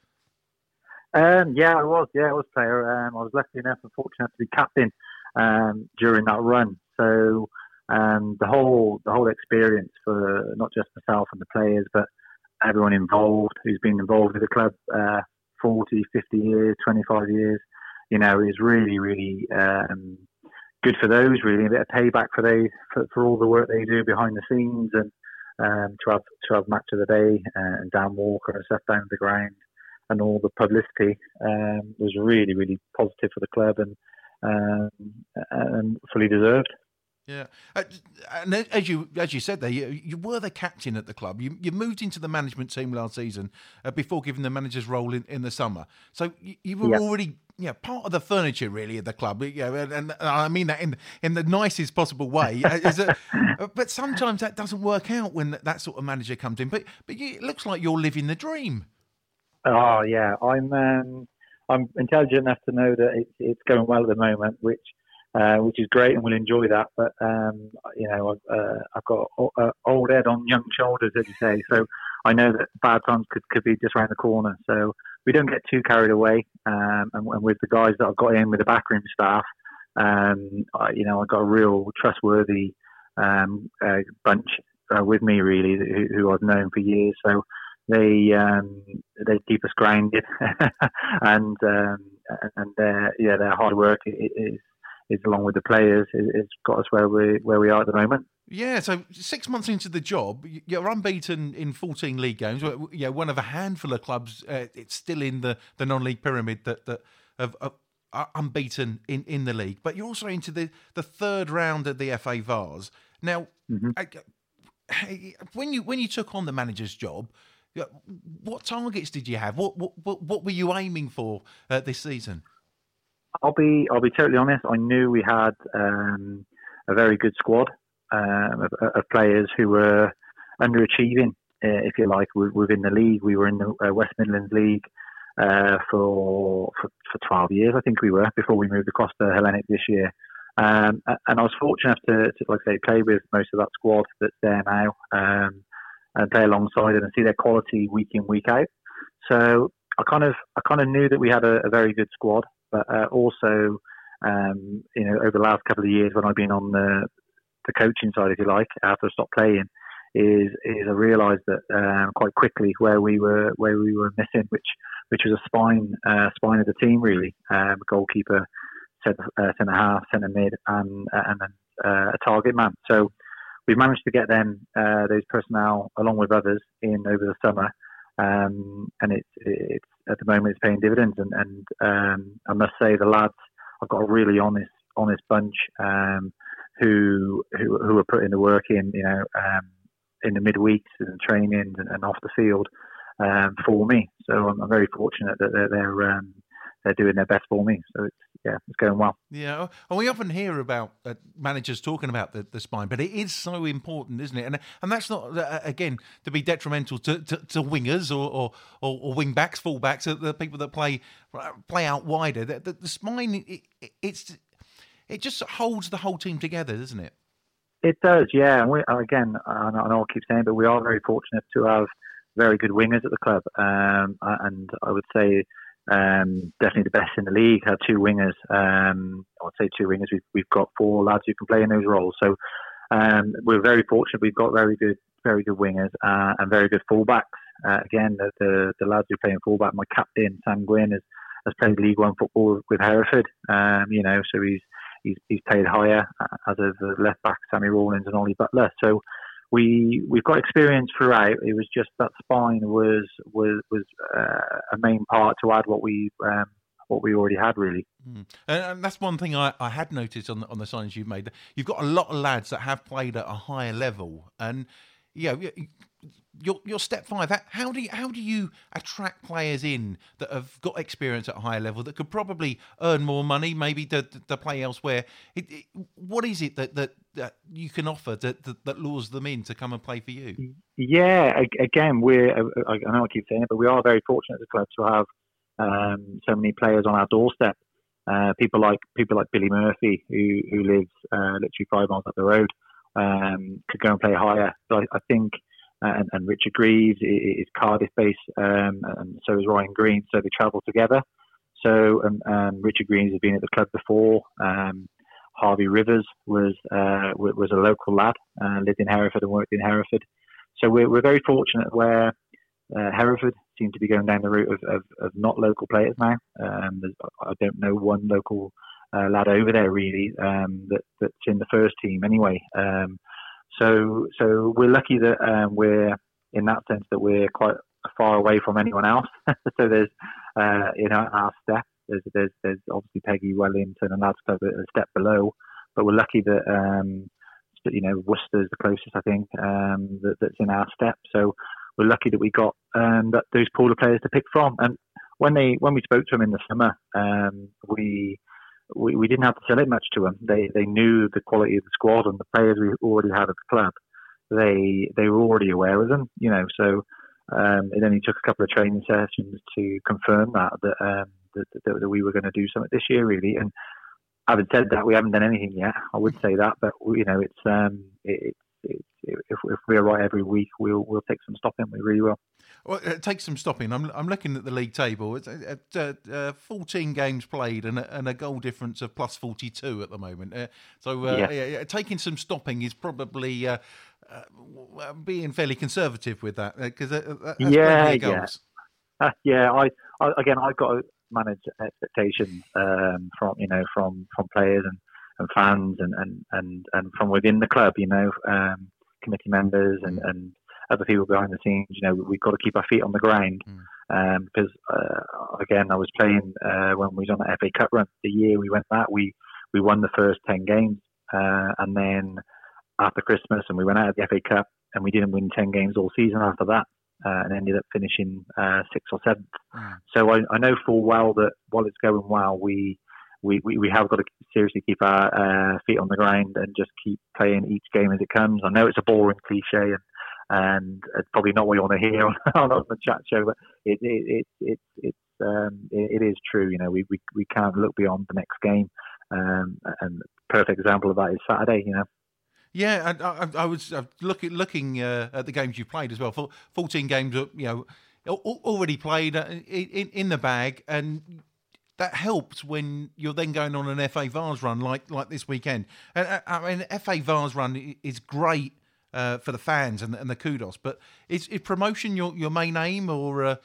Um, yeah, I was. Yeah, I was a player. Um, I was lucky enough and fortunate to be captain um, during that run. So um, the whole the whole experience for not just myself and the players, but everyone involved who's been involved with the club uh, forty, fifty years, twenty-five years, you know, is really, really um, good for those, really, a bit of payback for they for, for all the work they do behind the scenes, and um, to have to have match of the day uh, and Dan Walker and stuff down the ground, and all the publicity um, was really, really positive for the club, and um, and fully deserved. Yeah, uh, and as you as you said there, you, you were the captain at the club. You you moved into the management team last season uh, before giving the manager's role in, in the summer. So you, you were yeah. already yeah part of the furniture really of the club. You know, and, and I mean that in in the nicest possible way. Is it, but sometimes that doesn't work out when that, that sort of manager comes in. But but you, it looks like you're living the dream. Oh yeah, I'm um, I'm intelligent enough to know that it's it's going well at the moment, which. Uh, which is great, and we'll enjoy that. But um, you know, I've, uh, I've got uh, old head on young shoulders, as you say. So I know that bad times could, could be just around the corner. So we don't get too carried away. Um, and, and with the guys that I've got in with the backroom staff, um, I, you know, I've got a real trustworthy um, uh, bunch uh, with me, really, who, who I've known for years. So they um, they keep us grounded, and um, and their yeah their hard work is. is along with the players, it's got us where we where we are at the moment. Yeah, so six months into the job, you're unbeaten in fourteen league games. Yeah, one of a handful of clubs. Uh, it's still in the, the non-league pyramid that that have, uh, are unbeaten in, in the league. But you're also into the, the third round of the F A Vase. Now, mm-hmm. I, when you when you took on the manager's job, what targets did you have? What what what were you aiming for uh, this season? I'll be I'll be totally honest. I knew we had um, a very good squad um, of, of players who were underachieving, uh, if you like, within the league. We were in the uh, West Midlands League uh, for, for for twelve years, I think we were, before we moved across to Hellenic this year. Um, and I was fortunate to, to, like I say, play with most of that squad that's there now, um, and play alongside it and see their quality week in, week out. So I kind of I kind of knew that we had a, a very good squad. But uh, also, um, you know, over the last couple of years when I've been on the the coaching side, if you like, after I stopped playing, is is I realised that um, quite quickly where we were where we were missing, which which was a spine uh, spine of the team really, um, goalkeeper, centre, uh, centre half, centre mid, and and then uh, a target man. So we managed to get them uh, those personnel along with others in over the summer. Um, and it's it's at the moment it's paying dividends, and, and um, I must say the lads, I've got a really honest honest bunch um, who who who are putting the work in, you know, um, in the midweeks and training and, and off the field um, for me. So I'm, I'm very fortunate that they're they're, um, they're doing their best for me. So it's yeah, it's going well. Yeah, and we often hear about uh, managers talking about the, the spine, but it is so important, isn't it? And and that's not uh, again to be detrimental to, to, to wingers or or, or, or wing backs, full backs, the people that play play out wider. The, the, the spine, it, it, it's it just holds the whole team together, doesn't it? It does, yeah. And we, again, I know I'll keep saying, but we are very fortunate to have very good wingers at the club, um, and I would say. Um, definitely the best in the league. Had two wingers. Um, I would say two wingers. We've we've got four lads who can play in those roles. So um, we're very fortunate. We've got very good, very good wingers uh, and very good fullbacks. Uh, again, the, the the lads who play in fullback. My captain Sam Gwynn has, has played League One football with Hereford. Um, you know, so he's he's he's played higher as of the left back Sammy Rawlins and Ollie Butler. So. We we've got experience throughout. It was just that spine was was was uh, a main part to add what we um, what we already had really. Mm. And, and that's one thing I, I had noticed on the, on the signings you've made. You've got a lot of lads that have played at a higher level, and yeah, your your step five. How do you, how do you attract players in that have got experience at a higher level that could probably earn more money, maybe to, to play elsewhere? It, it, what is it that, that, that you can offer that, that that lures them in to come and play for you? Yeah, again, we're I know I keep saying it, but we are very fortunate as a club to have um, so many players on our doorstep. Uh, people like people like Billy Murphy, who who lives uh, literally five miles up the road, um, could go and play higher. So I, I think. And, and Richard Greaves is Cardiff-based, um, and so is Ryan Green. So they travel together. So um, um, Richard Greaves has been at the club before. Um, Harvey Rivers was uh, was a local lad, uh, lived in Hereford and worked in Hereford. So we're we're very fortunate where uh, Hereford seem to be going down the route of, of, of not local players now. Um, I don't know one local uh, lad over there really um, that that's in the first team anyway. Um, So, so we're lucky that um, we're in that sense that we're quite far away from anyone else. So there's, uh, you know, our step. There's, there's, there's obviously Peggy Wellington and lads club a step below, but we're lucky that, um, you know, Worcester's the closest I think um, that, that's in our step. So we're lucky that we got um, that, those pool of players to pick from. And when they when we spoke to them in the summer, um, we. We, we didn't have to sell it much to them. They they knew the quality of the squad and the players we already had at the club. They they were already aware of them, you know. So um, it only took a couple of training sessions to confirm that that um, that, that, that we were going to do something this year, really. And having said that, we haven't done anything yet. I would say that, but you know, it's um, it, it, it, if if we're right every week, we'll we'll take some stopping. We really will. Well, it takes some stopping. I'm I'm looking at the league table. It's at uh, uh, fourteen games played and a, and a goal difference of plus forty-two at the moment. Uh, so uh, yeah. Yeah, taking some stopping is probably uh, uh, being fairly conservative with that because uh, that's yeah, plenty of goals. Yeah, uh, yeah. I, I again, I've got to manage expectations um, from you know from from players and, and fans and, and, and, and from within the club. You know, um, committee members and. and other people behind the scenes, you know, we've got to keep our feet on the ground mm. um, because, uh, again, I was playing uh, when we was on the F A Cup run. The year we went that, we, we won the first ten games. Uh, and then after Christmas, and we went out of the F A Cup, and we didn't win ten games all season after that, uh, and ended up finishing uh, sixth or seventh. Mm. So I, I know full well that while it's going well, we we, we, we have got to seriously keep our uh, feet on the ground and just keep playing each game as it comes. I know it's a boring cliche, and And it's probably not what you want to hear on, on the chat show, but it it it, it it's um, it, it is true. You know, we, we we can't look beyond the next game, um, and perfect example of that is Saturday. You know. Yeah, I, I, I was looking looking uh, at the games you've played as well. For fourteen games, you know, already played in in the bag, and that helps when you're then going on an F A Vase run like like this weekend. And I mean, F A Vase run is great. Uh, for the fans and, and the kudos, but is, is promotion your, your main aim or? Uh...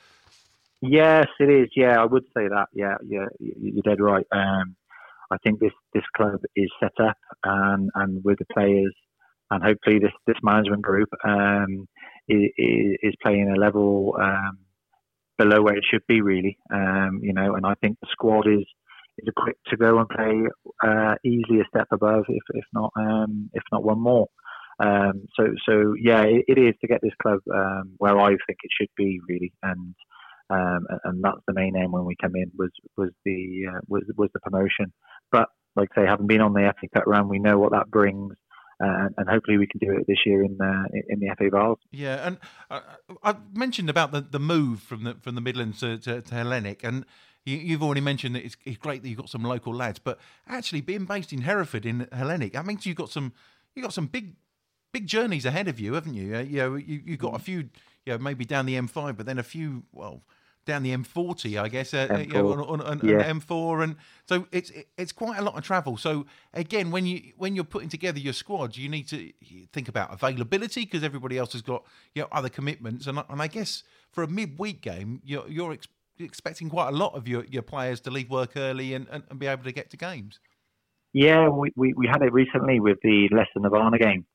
Yes, it is. Yeah, I would say that. Yeah, yeah, you're dead right. Um, I think this, this club is set up and, and with the players, and hopefully this, this management group um, is, is playing a level um, below where it should be, really. Um, you know, and I think the squad is is equipped to go and play uh, easily a step above, if if not um, if not one more. Um, so, so yeah, it, it is to get this club um, where I think it should be, really, and um, and that's the main aim when we come in was was the uh, was was the promotion. But like I say, having been on the F A Cup run, we know what that brings, uh, and hopefully we can do it this year in the in the F A Vase. Yeah, and uh, I mentioned about the, the move from the from the Midlands to, to, to Hellenic, and you, you've already mentioned that it's, it's great that you've got some local lads, but actually being based in Hereford in Hellenic, that means you've got some you got some big. Big journeys ahead of you, haven't you? Uh, you know, you you got a few, you know, maybe down the M five, but then a few, well, down the M forty, I guess, uh, you know, on, on, on, yeah. on M four, and so it's it's quite a lot of travel. So again, when you when you're putting together your squad, you need to think about availability because everybody else has got you know other commitments, and and I guess for a midweek game, you're you're ex- expecting quite a lot of your, your players to leave work early and, and, and be able to get to games. Yeah, we, we we had it recently with the Leicester Nirvana game.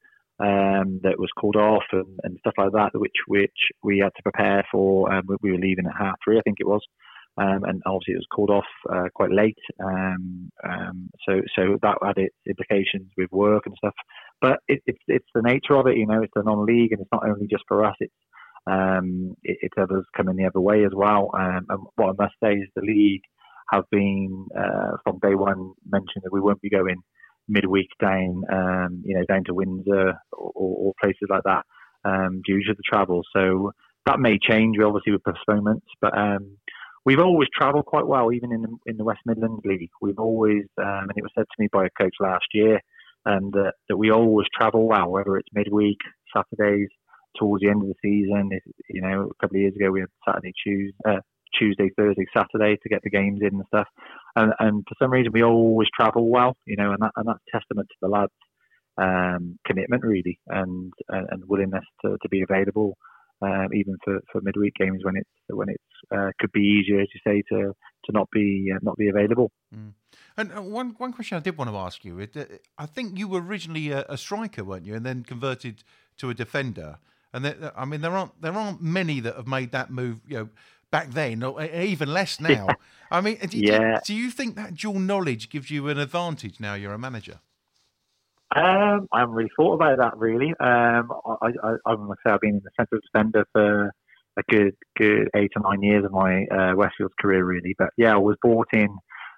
Um, that was called off and, and stuff like that, which which we had to prepare for. Um, we were leaving at half three, I think it was, um, and obviously it was called off uh, quite late. Um, um, so so that had its implications with work and stuff but it, it's it's the nature of it. You know, it's the non-league, and it's not only just for us. It's um, it, it's others coming the other way as well. Um, and what I must say is the league have been uh, from day one mentioned that we won't be going midweek down, um, you know, down to Windsor or, or places like that um, due to the travel. So that may change, obviously, with postponements. But um, we've always travelled quite well, even in the, in the West Midlands League. We've always, um, and it was said to me by a coach last year, and uh, that we always travel well, whether it's midweek, Saturdays, towards the end of the season. If, you know, a couple of years ago we had Saturday, Tuesday, uh, Tuesday, Thursday, Saturday to get the games in and stuff. And, and for some reason we always travel well, you know, and, that, and that's testament to the lads' um, commitment really, and and willingness to, to be available, um, even for, for midweek games when it's when it's uh, could be easier, as you say, to to not be uh, not be available. Mm. And uh, one one question I did want to ask you, it, uh, I think you were originally a, a striker, weren't you, and then converted to a defender. And there, I mean, there aren't there aren't many that have made that move, you know, back then, or even less now. Yeah. I mean, do, yeah. do you think that dual knowledge gives you an advantage now you're a manager? Um, I haven't really thought about that really. Um, I, I, I must say I've been in the central defender for a good, good eight or nine years of my uh, Westfield career really. But yeah, I was brought in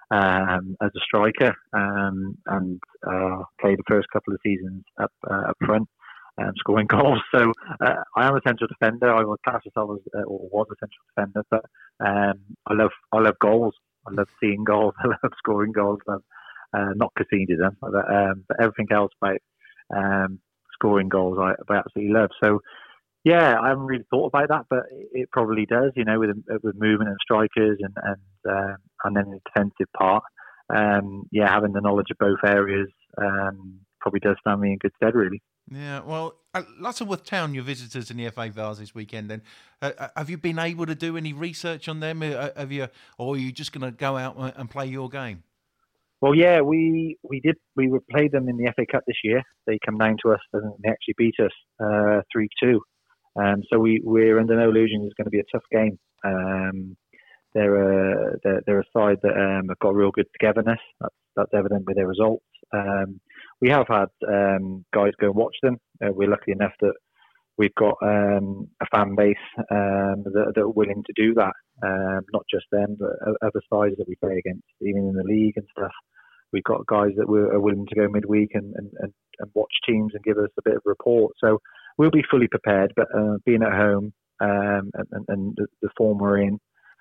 um, as a striker um, and uh, played the first couple of seasons up uh, up front. Um, scoring goals, so uh, I am a central defender. I would class myself as, uh, or was a central defender, but um, I love, I love goals. I love seeing goals. I love scoring goals. I love uh, not conceding them, but, um, but everything else about um, scoring goals, I, I absolutely love. So, yeah, I haven't really thought about that, but it probably does. You know, with with movement and strikers, and and um, and then the defensive part. Um, yeah, having the knowledge of both areas um, probably does stand me in good stead, really. Yeah, well, uh, Lutterworth Town, your visitors in the F A Vase this weekend. Then, uh, have you been able to do any research on them? Uh, have you, or are you just going to go out and play your game? Well, yeah, we we did. We would play them in the F A Cup this year. They come down to us and they actually beat us uh, three two. Um, so we we're under no illusion it's going to be a tough game. Um, they're a they're, they're a side that um, have got real good togetherness. That's that's evident with their results. Um, we have had um, guys go and watch them. Uh, we're lucky enough that we've got um, a fan base um, that, that are willing to do that. Um, not just them, but other sides that we play against, even in the league and stuff. We've got guys that are willing to go midweek and, and, and, and watch teams and give us a bit of report. So we'll be fully prepared. But uh, being at home um, and, and, and the, the form we're in,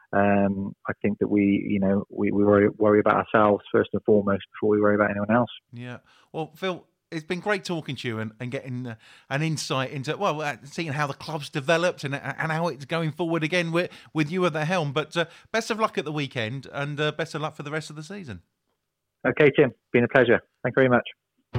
Um, I think that we, you know, we, we worry, worry about ourselves first and foremost before we worry about anyone else. Yeah. Well, Phil, it's been great talking to you and, and getting uh, an insight into, well, uh, seeing how the club's developed and and how it's going forward again with, with you at the helm. But uh, best of luck at the weekend and uh, best of luck for the rest of the season. Okay, Tim. Been a pleasure. Thank you very much.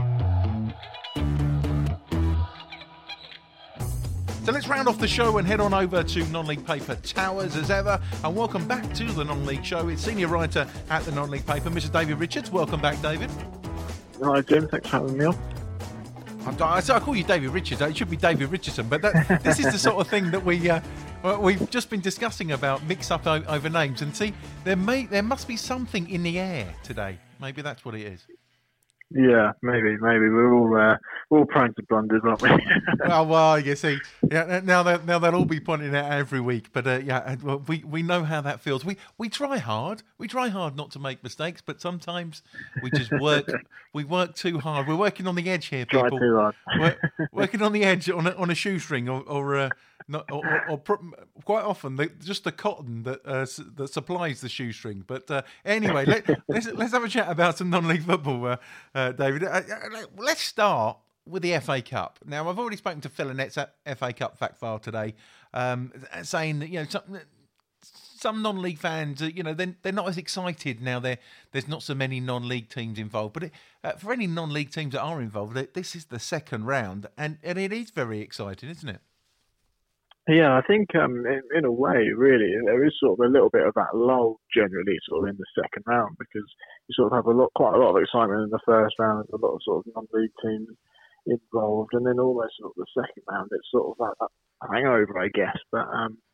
So let's round off the show and head on over to non-league paper Towers as ever. And welcome back to the non-league show. It's senior writer at the non-league paper, Mister David Richards. Welcome back, David. Hi, Jim. Thanks for having me on. I, I call you David Richards. It should be David Richardson, but that, this is the sort of thing that we uh, we've just been discussing about mix-up o- over names. And see, there may there must be something in the air today. Maybe that's what it is. Yeah, maybe, maybe we're all uh, we're all prone to blunders, aren't we? well, well, you see, yeah. Now that now they'll all be pointing out every week, but uh, yeah, well, we we know how that feels. We we try hard, we try hard not to make mistakes, but sometimes we just work. we work too hard. We're working on the edge here, people. Try too hard. We're working on the edge on a, on a shoestring, or or, uh, not, or, or, or pr- quite often the, just the cotton that uh, s- that supplies the shoestring. But uh, anyway, let, let's let's have a chat about some non-league football. Uh, Uh, David, uh, let's start with the F A Cup. Now, I've already spoken to Phil Annette's F A Cup fact file today, um, saying that, you know, some, some non-league fans, uh, you know, they're, they're not as excited now. There, there's not so many non-league teams involved. But it, uh, for any non-league teams that are involved, this is the second round, and, and it is very exciting, isn't it? Yeah, I think um, in, in a way, really, there is sort of a little bit of that lull generally sort of in the second round, because you sort of have a lot, quite a lot of excitement in the first round, a lot of sort of non-league teams involved, and then almost sort of the second round, it's sort of that, that hangover, I guess. But um,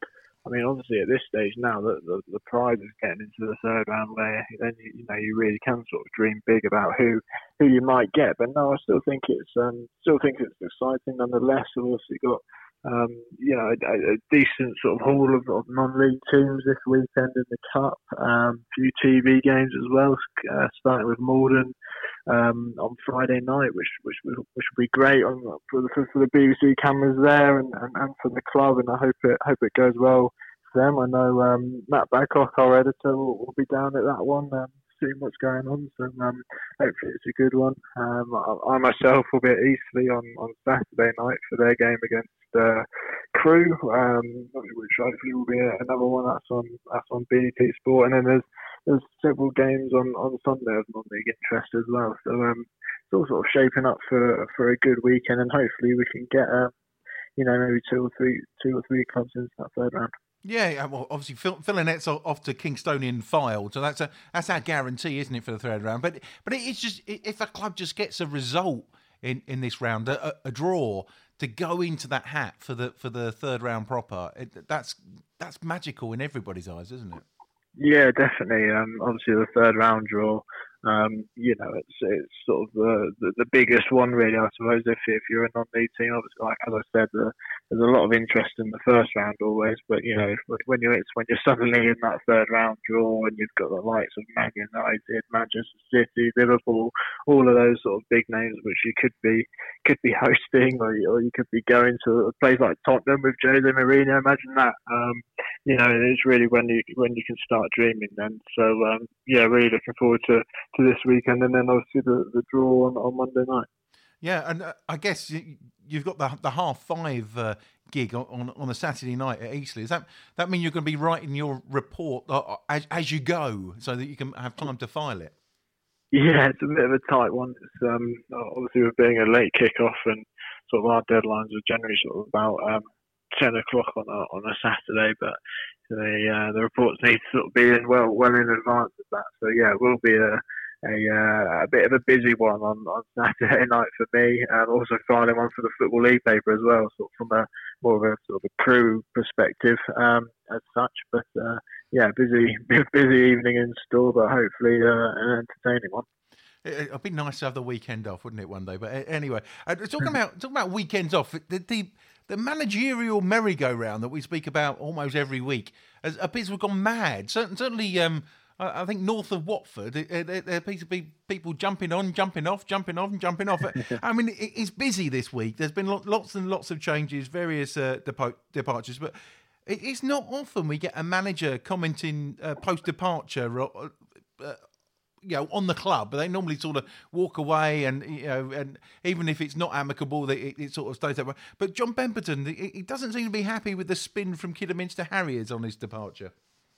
I mean, obviously at this stage now, the, the, the prize is getting into the third round where then, you, you know, you really can sort of dream big about who who you might get. But no, I still think it's um, still think it's exciting nonetheless. We've obviously got Um, you know, a, a decent sort of haul of, of non-league teams this weekend in the Cup. Um, a few T V games as well, uh, starting with Morden um, on Friday night, which which which will be great on, for the for the B B C cameras there and, and, and for the club. And I hope it hope it goes well for them. I know um, Matt Babcock, our editor, will, will be down at that one. Um, seeing what's going on, so um, hopefully it's a good one. Um, I, I myself will be at Eastleigh on, on Saturday night for their game against uh, Crewe, um, which hopefully will be another one that's on that's on B T Sport, and then there's there's several games on, on Sunday of non-league interest as well. So um, it's all sort of shaping up for for a good weekend, and hopefully we can get um, you know maybe two or three two or three clubs into that third round. Yeah, well, obviously Phil, Phil Annette's off to Kingstonian Fylde, so that's a that's our guarantee, isn't it, for the third round? But but it's just if a club just gets a result in, in this round, a, a draw to go into that hat for the for the third round proper, it, that's that's magical in everybody's eyes, isn't it? Yeah, definitely. Um, obviously the third round draw. Um, you know, it's it's sort of the, the, the biggest one really, I suppose. If if you're a non-league team, obviously, like as I said, the, there's a lot of interest in the first round always. But you know, when you're it's when you're suddenly in that third round draw and you've got the likes of Man United, Manchester City, Liverpool, all of those sort of big names which you could be could be hosting, or you, or you could be going to a place like Tottenham with Jose Mourinho. Imagine that. Um, you know, it's really when you when you can start dreaming then. So um, yeah, really looking forward to. to this weekend, and then obviously the, the draw on, on Monday night. Yeah, and uh, I guess you, you've got the the half five uh, gig on on a Saturday night at Eastleigh. Does that that mean you're going to be writing your report uh, as as you go, so that you can have time to file it? Yeah, it's a bit of a tight one. It's um, obviously with being a late kick-off, and sort of our deadlines are generally sort of about um, ten o'clock on a on a Saturday, but the uh, the reports need to sort of be in well well in advance of that. So yeah, it will be a a, uh, a bit of a busy one on, on Saturday night for me. Um, also filing one for the Football League paper as well, sort of from a more of a sort of a crew perspective um, as such. But uh, yeah, busy busy evening in store, but hopefully uh, an entertaining one. It'd be nice to have the weekend off, wouldn't it, one day? But anyway, uh, talking about talking about weekends off, the the, the managerial merry-go-round that we speak about almost every week has appears to have gone mad. Certainly, um, I think north of Watford, there appears to be people jumping on, jumping off, jumping on, jumping off. I mean, it's busy this week. There's been lots and lots of changes, various uh, departures, but it's not often we get a manager commenting uh, post-departure uh, uh, you know, on the club. They normally sort of walk away, and you know, and even if it's not amicable, they, it, it sort of stays that way. But John Pemberton, he, he doesn't seem to be happy with the spin from Kidderminster Harriers on his departure.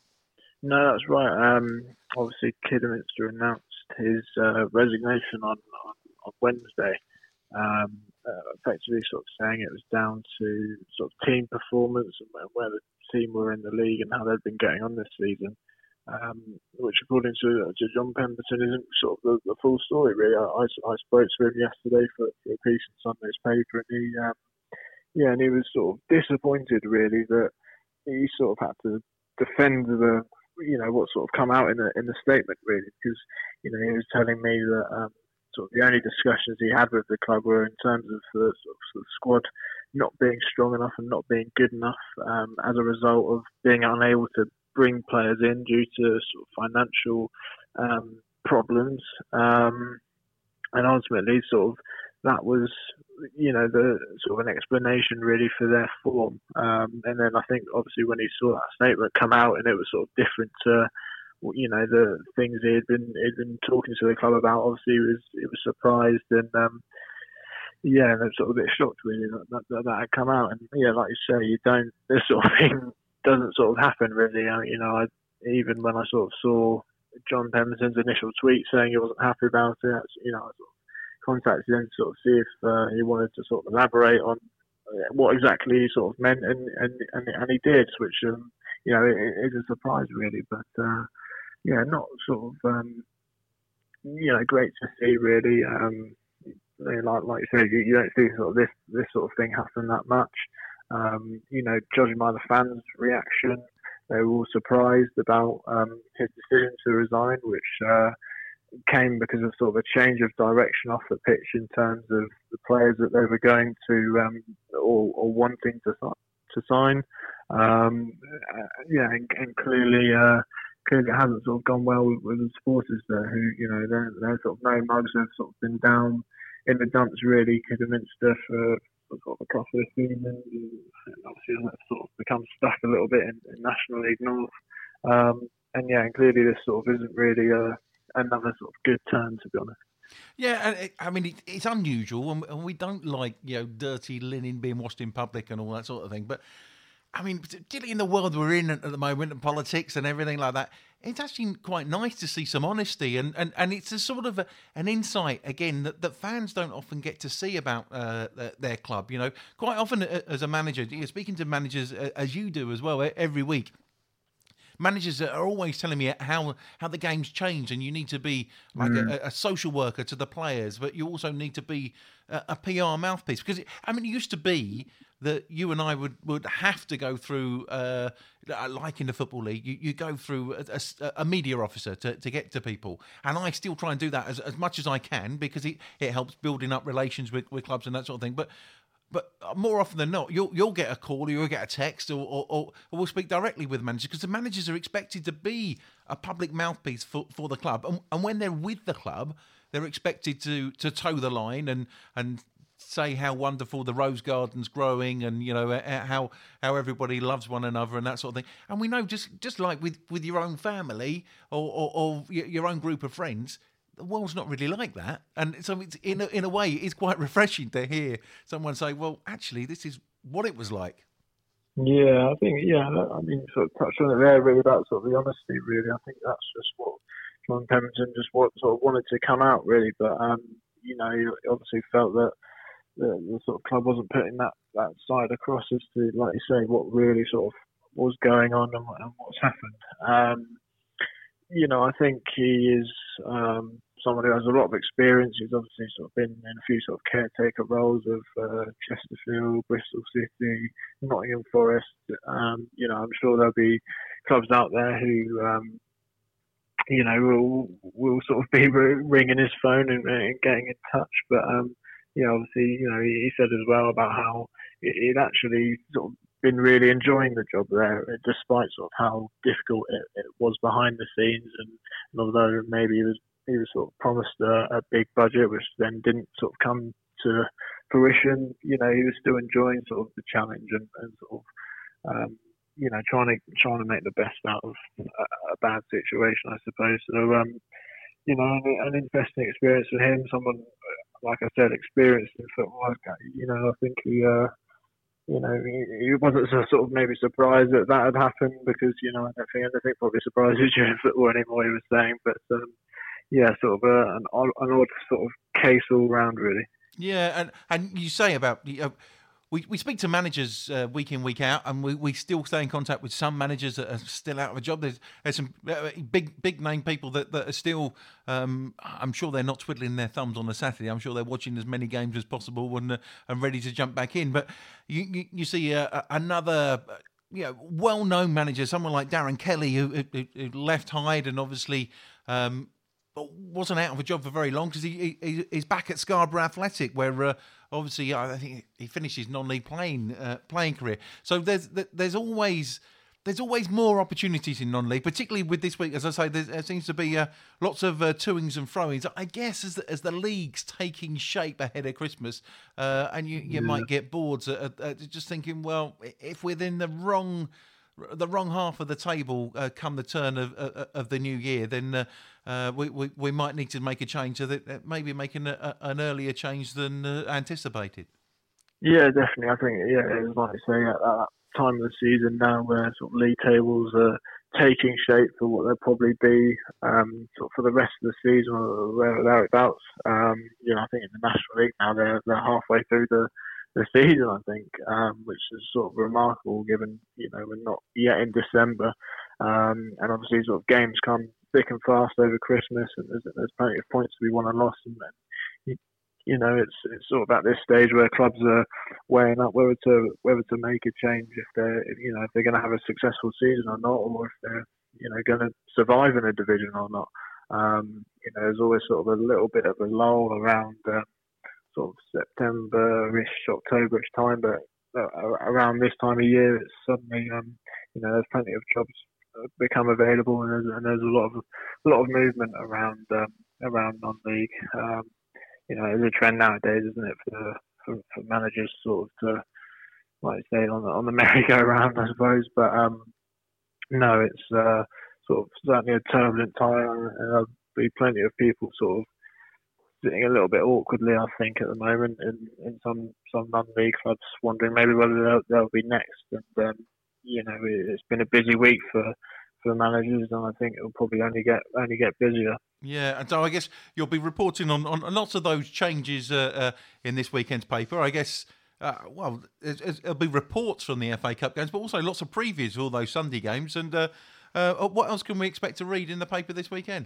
No, that's right. Um, obviously, Kidderminster announced his uh, resignation on, on, on Wednesday, um, uh, effectively sort of saying it was down to sort of team performance and where the team were in the league and how they'd been getting on this season. Um, which, according to, to John Pemberton, isn't sort of the, the full story, really. I, I, I spoke to him yesterday for, for a piece in Sunday's paper, and he, um, yeah, and he was sort of disappointed, really, that he sort of had to defend the, you know, what sort of come out in the in the statement, really, because, you know, he was telling me that um, sort of the only discussions he had with the club were in terms of the sort of, sort of squad not being strong enough and not being good enough um, as a result of being unable to bring players in due to sort of financial um, problems, um, and ultimately, sort of that was, you know, the sort of an explanation really for their form. Um, and then I think obviously when he saw that statement come out, and it was sort of different to, you know, the things he had been he'd been talking to the club about. Obviously, he was he was surprised and um, yeah, and sort of a bit shocked really that that, that that had come out. And yeah, like you say, you don't this sort of thing doesn't sort of happen really. I, you know, I, even when I sort of saw John Pemberton's initial tweet saying he wasn't happy about it, you know, I sort of contacted him to sort of see if uh, he wanted to sort of elaborate on what exactly he sort of meant, and and, and, and he did, which um, you know, it, it is a surprise really, but uh, yeah, not sort of um, you know, great to see really. Um, like like you said, you, you don't see sort of this this sort of thing happen that much. Um, you know, judging by the fans' reaction, they were all surprised about um, his decision to resign, which uh, came because of sort of a change of direction off the pitch in terms of the players that they were going to um, or, or wanting to to sign. Um, uh, yeah, and, and clearly, uh, clearly it hasn't sort of gone well with, with the supporters there, who, you know, they're, they're sort of no mugs have sort of been down in the dumps really, Kidderminster for, for sort of a couple of seasons. And obviously, that's sort of become stuck a little bit in, in National League North. Um, and yeah, and clearly this sort of isn't really a, another sort of good turn, to be honest. Yeah, and it, I mean, it, it's unusual, and, and we don't like, you know, dirty linen being washed in public and all that sort of thing. But, I mean, particularly in the world we're in at the moment, and politics and everything like that, it's actually quite nice to see some honesty. And, and, and it's a sort of a, an insight, again, that, that fans don't often get to see about uh, their, their club. You know, quite often as a manager, you're speaking to managers, as you do as well, every week, managers are always telling me how, how the game's changed, and you need to be like mm. a, a social worker to the players, but you also need to be a, a P R mouthpiece. Because, it, I mean, it used to be that you and I would, would have to go through, uh, like in the Football League, you, you go through a, a, a media officer to, to get to people. And I still try and do that as, as much as I can, because it, it helps building up relations with, with clubs and that sort of thing. But But more often than not, you'll you'll get a call, or you'll get a text, or or, or we'll speak directly with managers, because the managers are expected to be a public mouthpiece for, for the club, and, and when they're with the club, they're expected to to toe the line and and say how wonderful the rose garden's growing, and you know how how everybody loves one another and that sort of thing. And we know, just just like with, with your own family or, or, or your own group of friends, the world's not really like that. And so it's, in, a, in a way, it's quite refreshing to hear someone say, well, actually, this is what it was like. Yeah, I think, yeah, I mean, sort of touched on it there, really, about sort of the honesty, really. I think that's just what John Pemberton just what, sort of wanted to come out, really. But, um, you know, he obviously felt that the, the sort of club wasn't putting that, that side across as to, like you say, what really sort of was going on and, and what's happened. Um, you know, I think he is um, someone who has a lot of experience. He's obviously sort of been in a few sort of caretaker roles of uh, Chesterfield, Bristol City, Nottingham Forest. Um, you know, I'm sure there'll be clubs out there who, um, you know, will will sort of be ringing his phone and, and getting in touch. But um, you know, obviously, you know, he, he said as well about how it, it actually sort of been really enjoying the job there, despite sort of how difficult it, it was behind the scenes, and, and although maybe he was he was sort of promised a, a big budget, which then didn't sort of come to fruition, you know, he was still enjoying sort of the challenge and, and sort of um, you know trying to trying to make the best out of a, a bad situation, I suppose. So um, you know, an, an interesting experience for him. Someone, like I said, experienced in football. You know, I think he. Uh, You know, he wasn't so sort of maybe surprised that that had happened, because, you know, I don't think anything probably surprises you in football anymore, he was saying. But, um, yeah, sort of a, an, odd, an odd sort of case all round, really. Yeah, and, and you say about... Uh, we, we speak to managers uh, week in, week out, and we, we still stay in contact with some managers that are still out of a job. There's, there's some big big name people that, that are still... Um, I'm sure they're not twiddling their thumbs on a Saturday. I'm sure they're watching as many games as possible and, uh, and ready to jump back in. But you, you, you see uh, another... You know, well-known manager, someone like Darren Kelly, who, who, who left Hyde and obviously... Um, wasn't out of a job for very long, because he, he he's back at Scarborough Athletic, where uh, obviously I think he finished his non-league playing uh, playing career. So there's there's always there's always more opportunities in non-league, particularly with this week. As I say, there seems to be uh, lots of uh, toings and froings. I guess as the, as the league's taking shape ahead of Christmas, uh, and you, you yeah. might get bored at, at just thinking, well, if we're in the wrong. the wrong half of the table uh, come the turn of uh, of the new year, then uh, uh, we, we we might need to make a change. So that maybe making a, a, an earlier change than uh, anticipated. Yeah, definitely. I think yeah, it's like you say, at that time of the season now, where sort of league tables are taking shape for what they'll probably be um, sort of for the rest of the season or thereabouts. Um, you know, I think in the National League now they're they're halfway through the. the season, I think, um, which is sort of remarkable given, you know, we're not yet in December. Um, and obviously sort of games come thick and fast over Christmas, and there's, there's plenty of points to be won and lost. And, you know, it's it's sort of at this stage where clubs are weighing up whether to whether to make a change if they're if, you know if they're going to have a successful season or not, or if they're you know going to survive in a division or not. Um, you know, there's always sort of a little bit of a lull around um, sort of September-ish, October-ish time, but uh, around this time of year, it's suddenly um, you know there's plenty of jobs become available, and there's, and there's a lot of a lot of movement around um, around non-league. Um, you know, there's a trend nowadays, isn't it, for for, for managers sort of to, like I say, on the on the merry-go-round, I suppose. But um, no, it's uh, sort of certainly a turbulent time, and there'll be plenty of people sort of sitting a little bit awkwardly, I think, at the moment in, in some some non-league clubs, wondering maybe whether they'll, they'll be next. And um, you know, it's been a busy week for, for managers, and I think it'll probably only get only get busier. Yeah, and so I guess you'll be reporting on, on lots of those changes uh, uh, in this weekend's paper. I guess, uh, well, it'll be reports from the F A Cup games, but also lots of previews of all those Sunday games. And uh, uh, what else can we expect to read in the paper this weekend?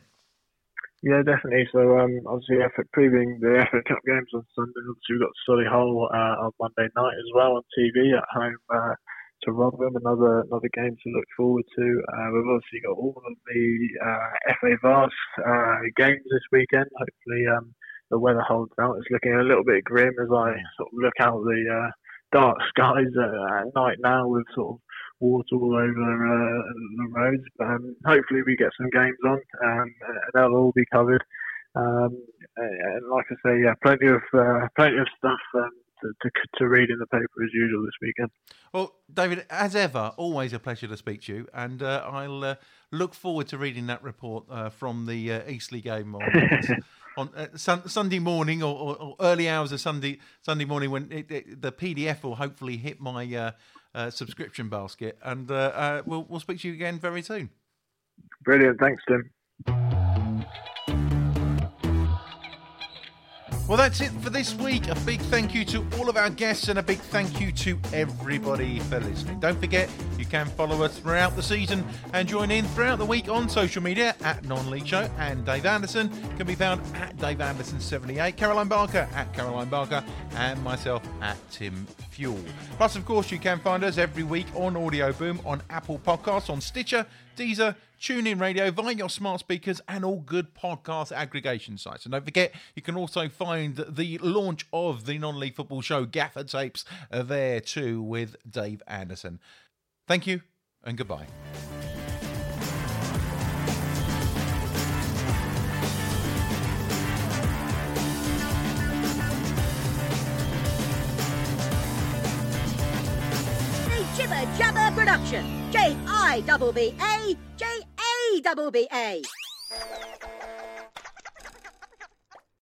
Yeah, definitely. So, um, obviously, previewing the F A Cup games on Sunday. Obviously, we've got Solihull uh, on Monday night as well on T V at home uh, to Rotherham. Another another game to look forward to. Uh, we've obviously got all of the uh, F A Vars uh, games this weekend. Hopefully, um, the weather holds out. It's looking a little bit grim as I sort of look out the uh, dark skies at, at night now, with sort of water all over uh, the roads. But um, hopefully we get some games on, um, and they'll all be covered. Um, and like I say, yeah, plenty of uh, plenty of stuff um, to, to to read in the paper as usual this weekend. Well, David, as ever, always a pleasure to speak to you, and uh, I'll uh, look forward to reading that report uh, from the uh, Eastleigh game on, on uh, sun, Sunday morning or, or, or early hours of Sunday Sunday morning, when it, it, the P D F will hopefully hit my uh, uh, subscription basket, and uh, uh, we'll we'll speak to you again very soon. Brilliant, thanks, Tim. Well, that's it for this week. A big thank you to all of our guests, and a big thank you to everybody for listening. Don't forget, you can follow us throughout the season and join in throughout the week on social media at Non-League Show. And Dave Anderson can be found at Dave Anderson seventy-eight, Caroline Barker at Caroline Barker, and myself at Tim Fuel. Plus, of course, you can find us every week on Audio Boom, on Apple Podcasts, on Stitcher, Deezer, TuneIn Radio, via your smart speakers, and all good podcast aggregation sites. And don't forget, you can also find the launch of the Non-League Football Show Gaffer Tapes there too, with Dave Anderson. Thank you and goodbye. Jibber Jabber Production. J I B B A J A B B A.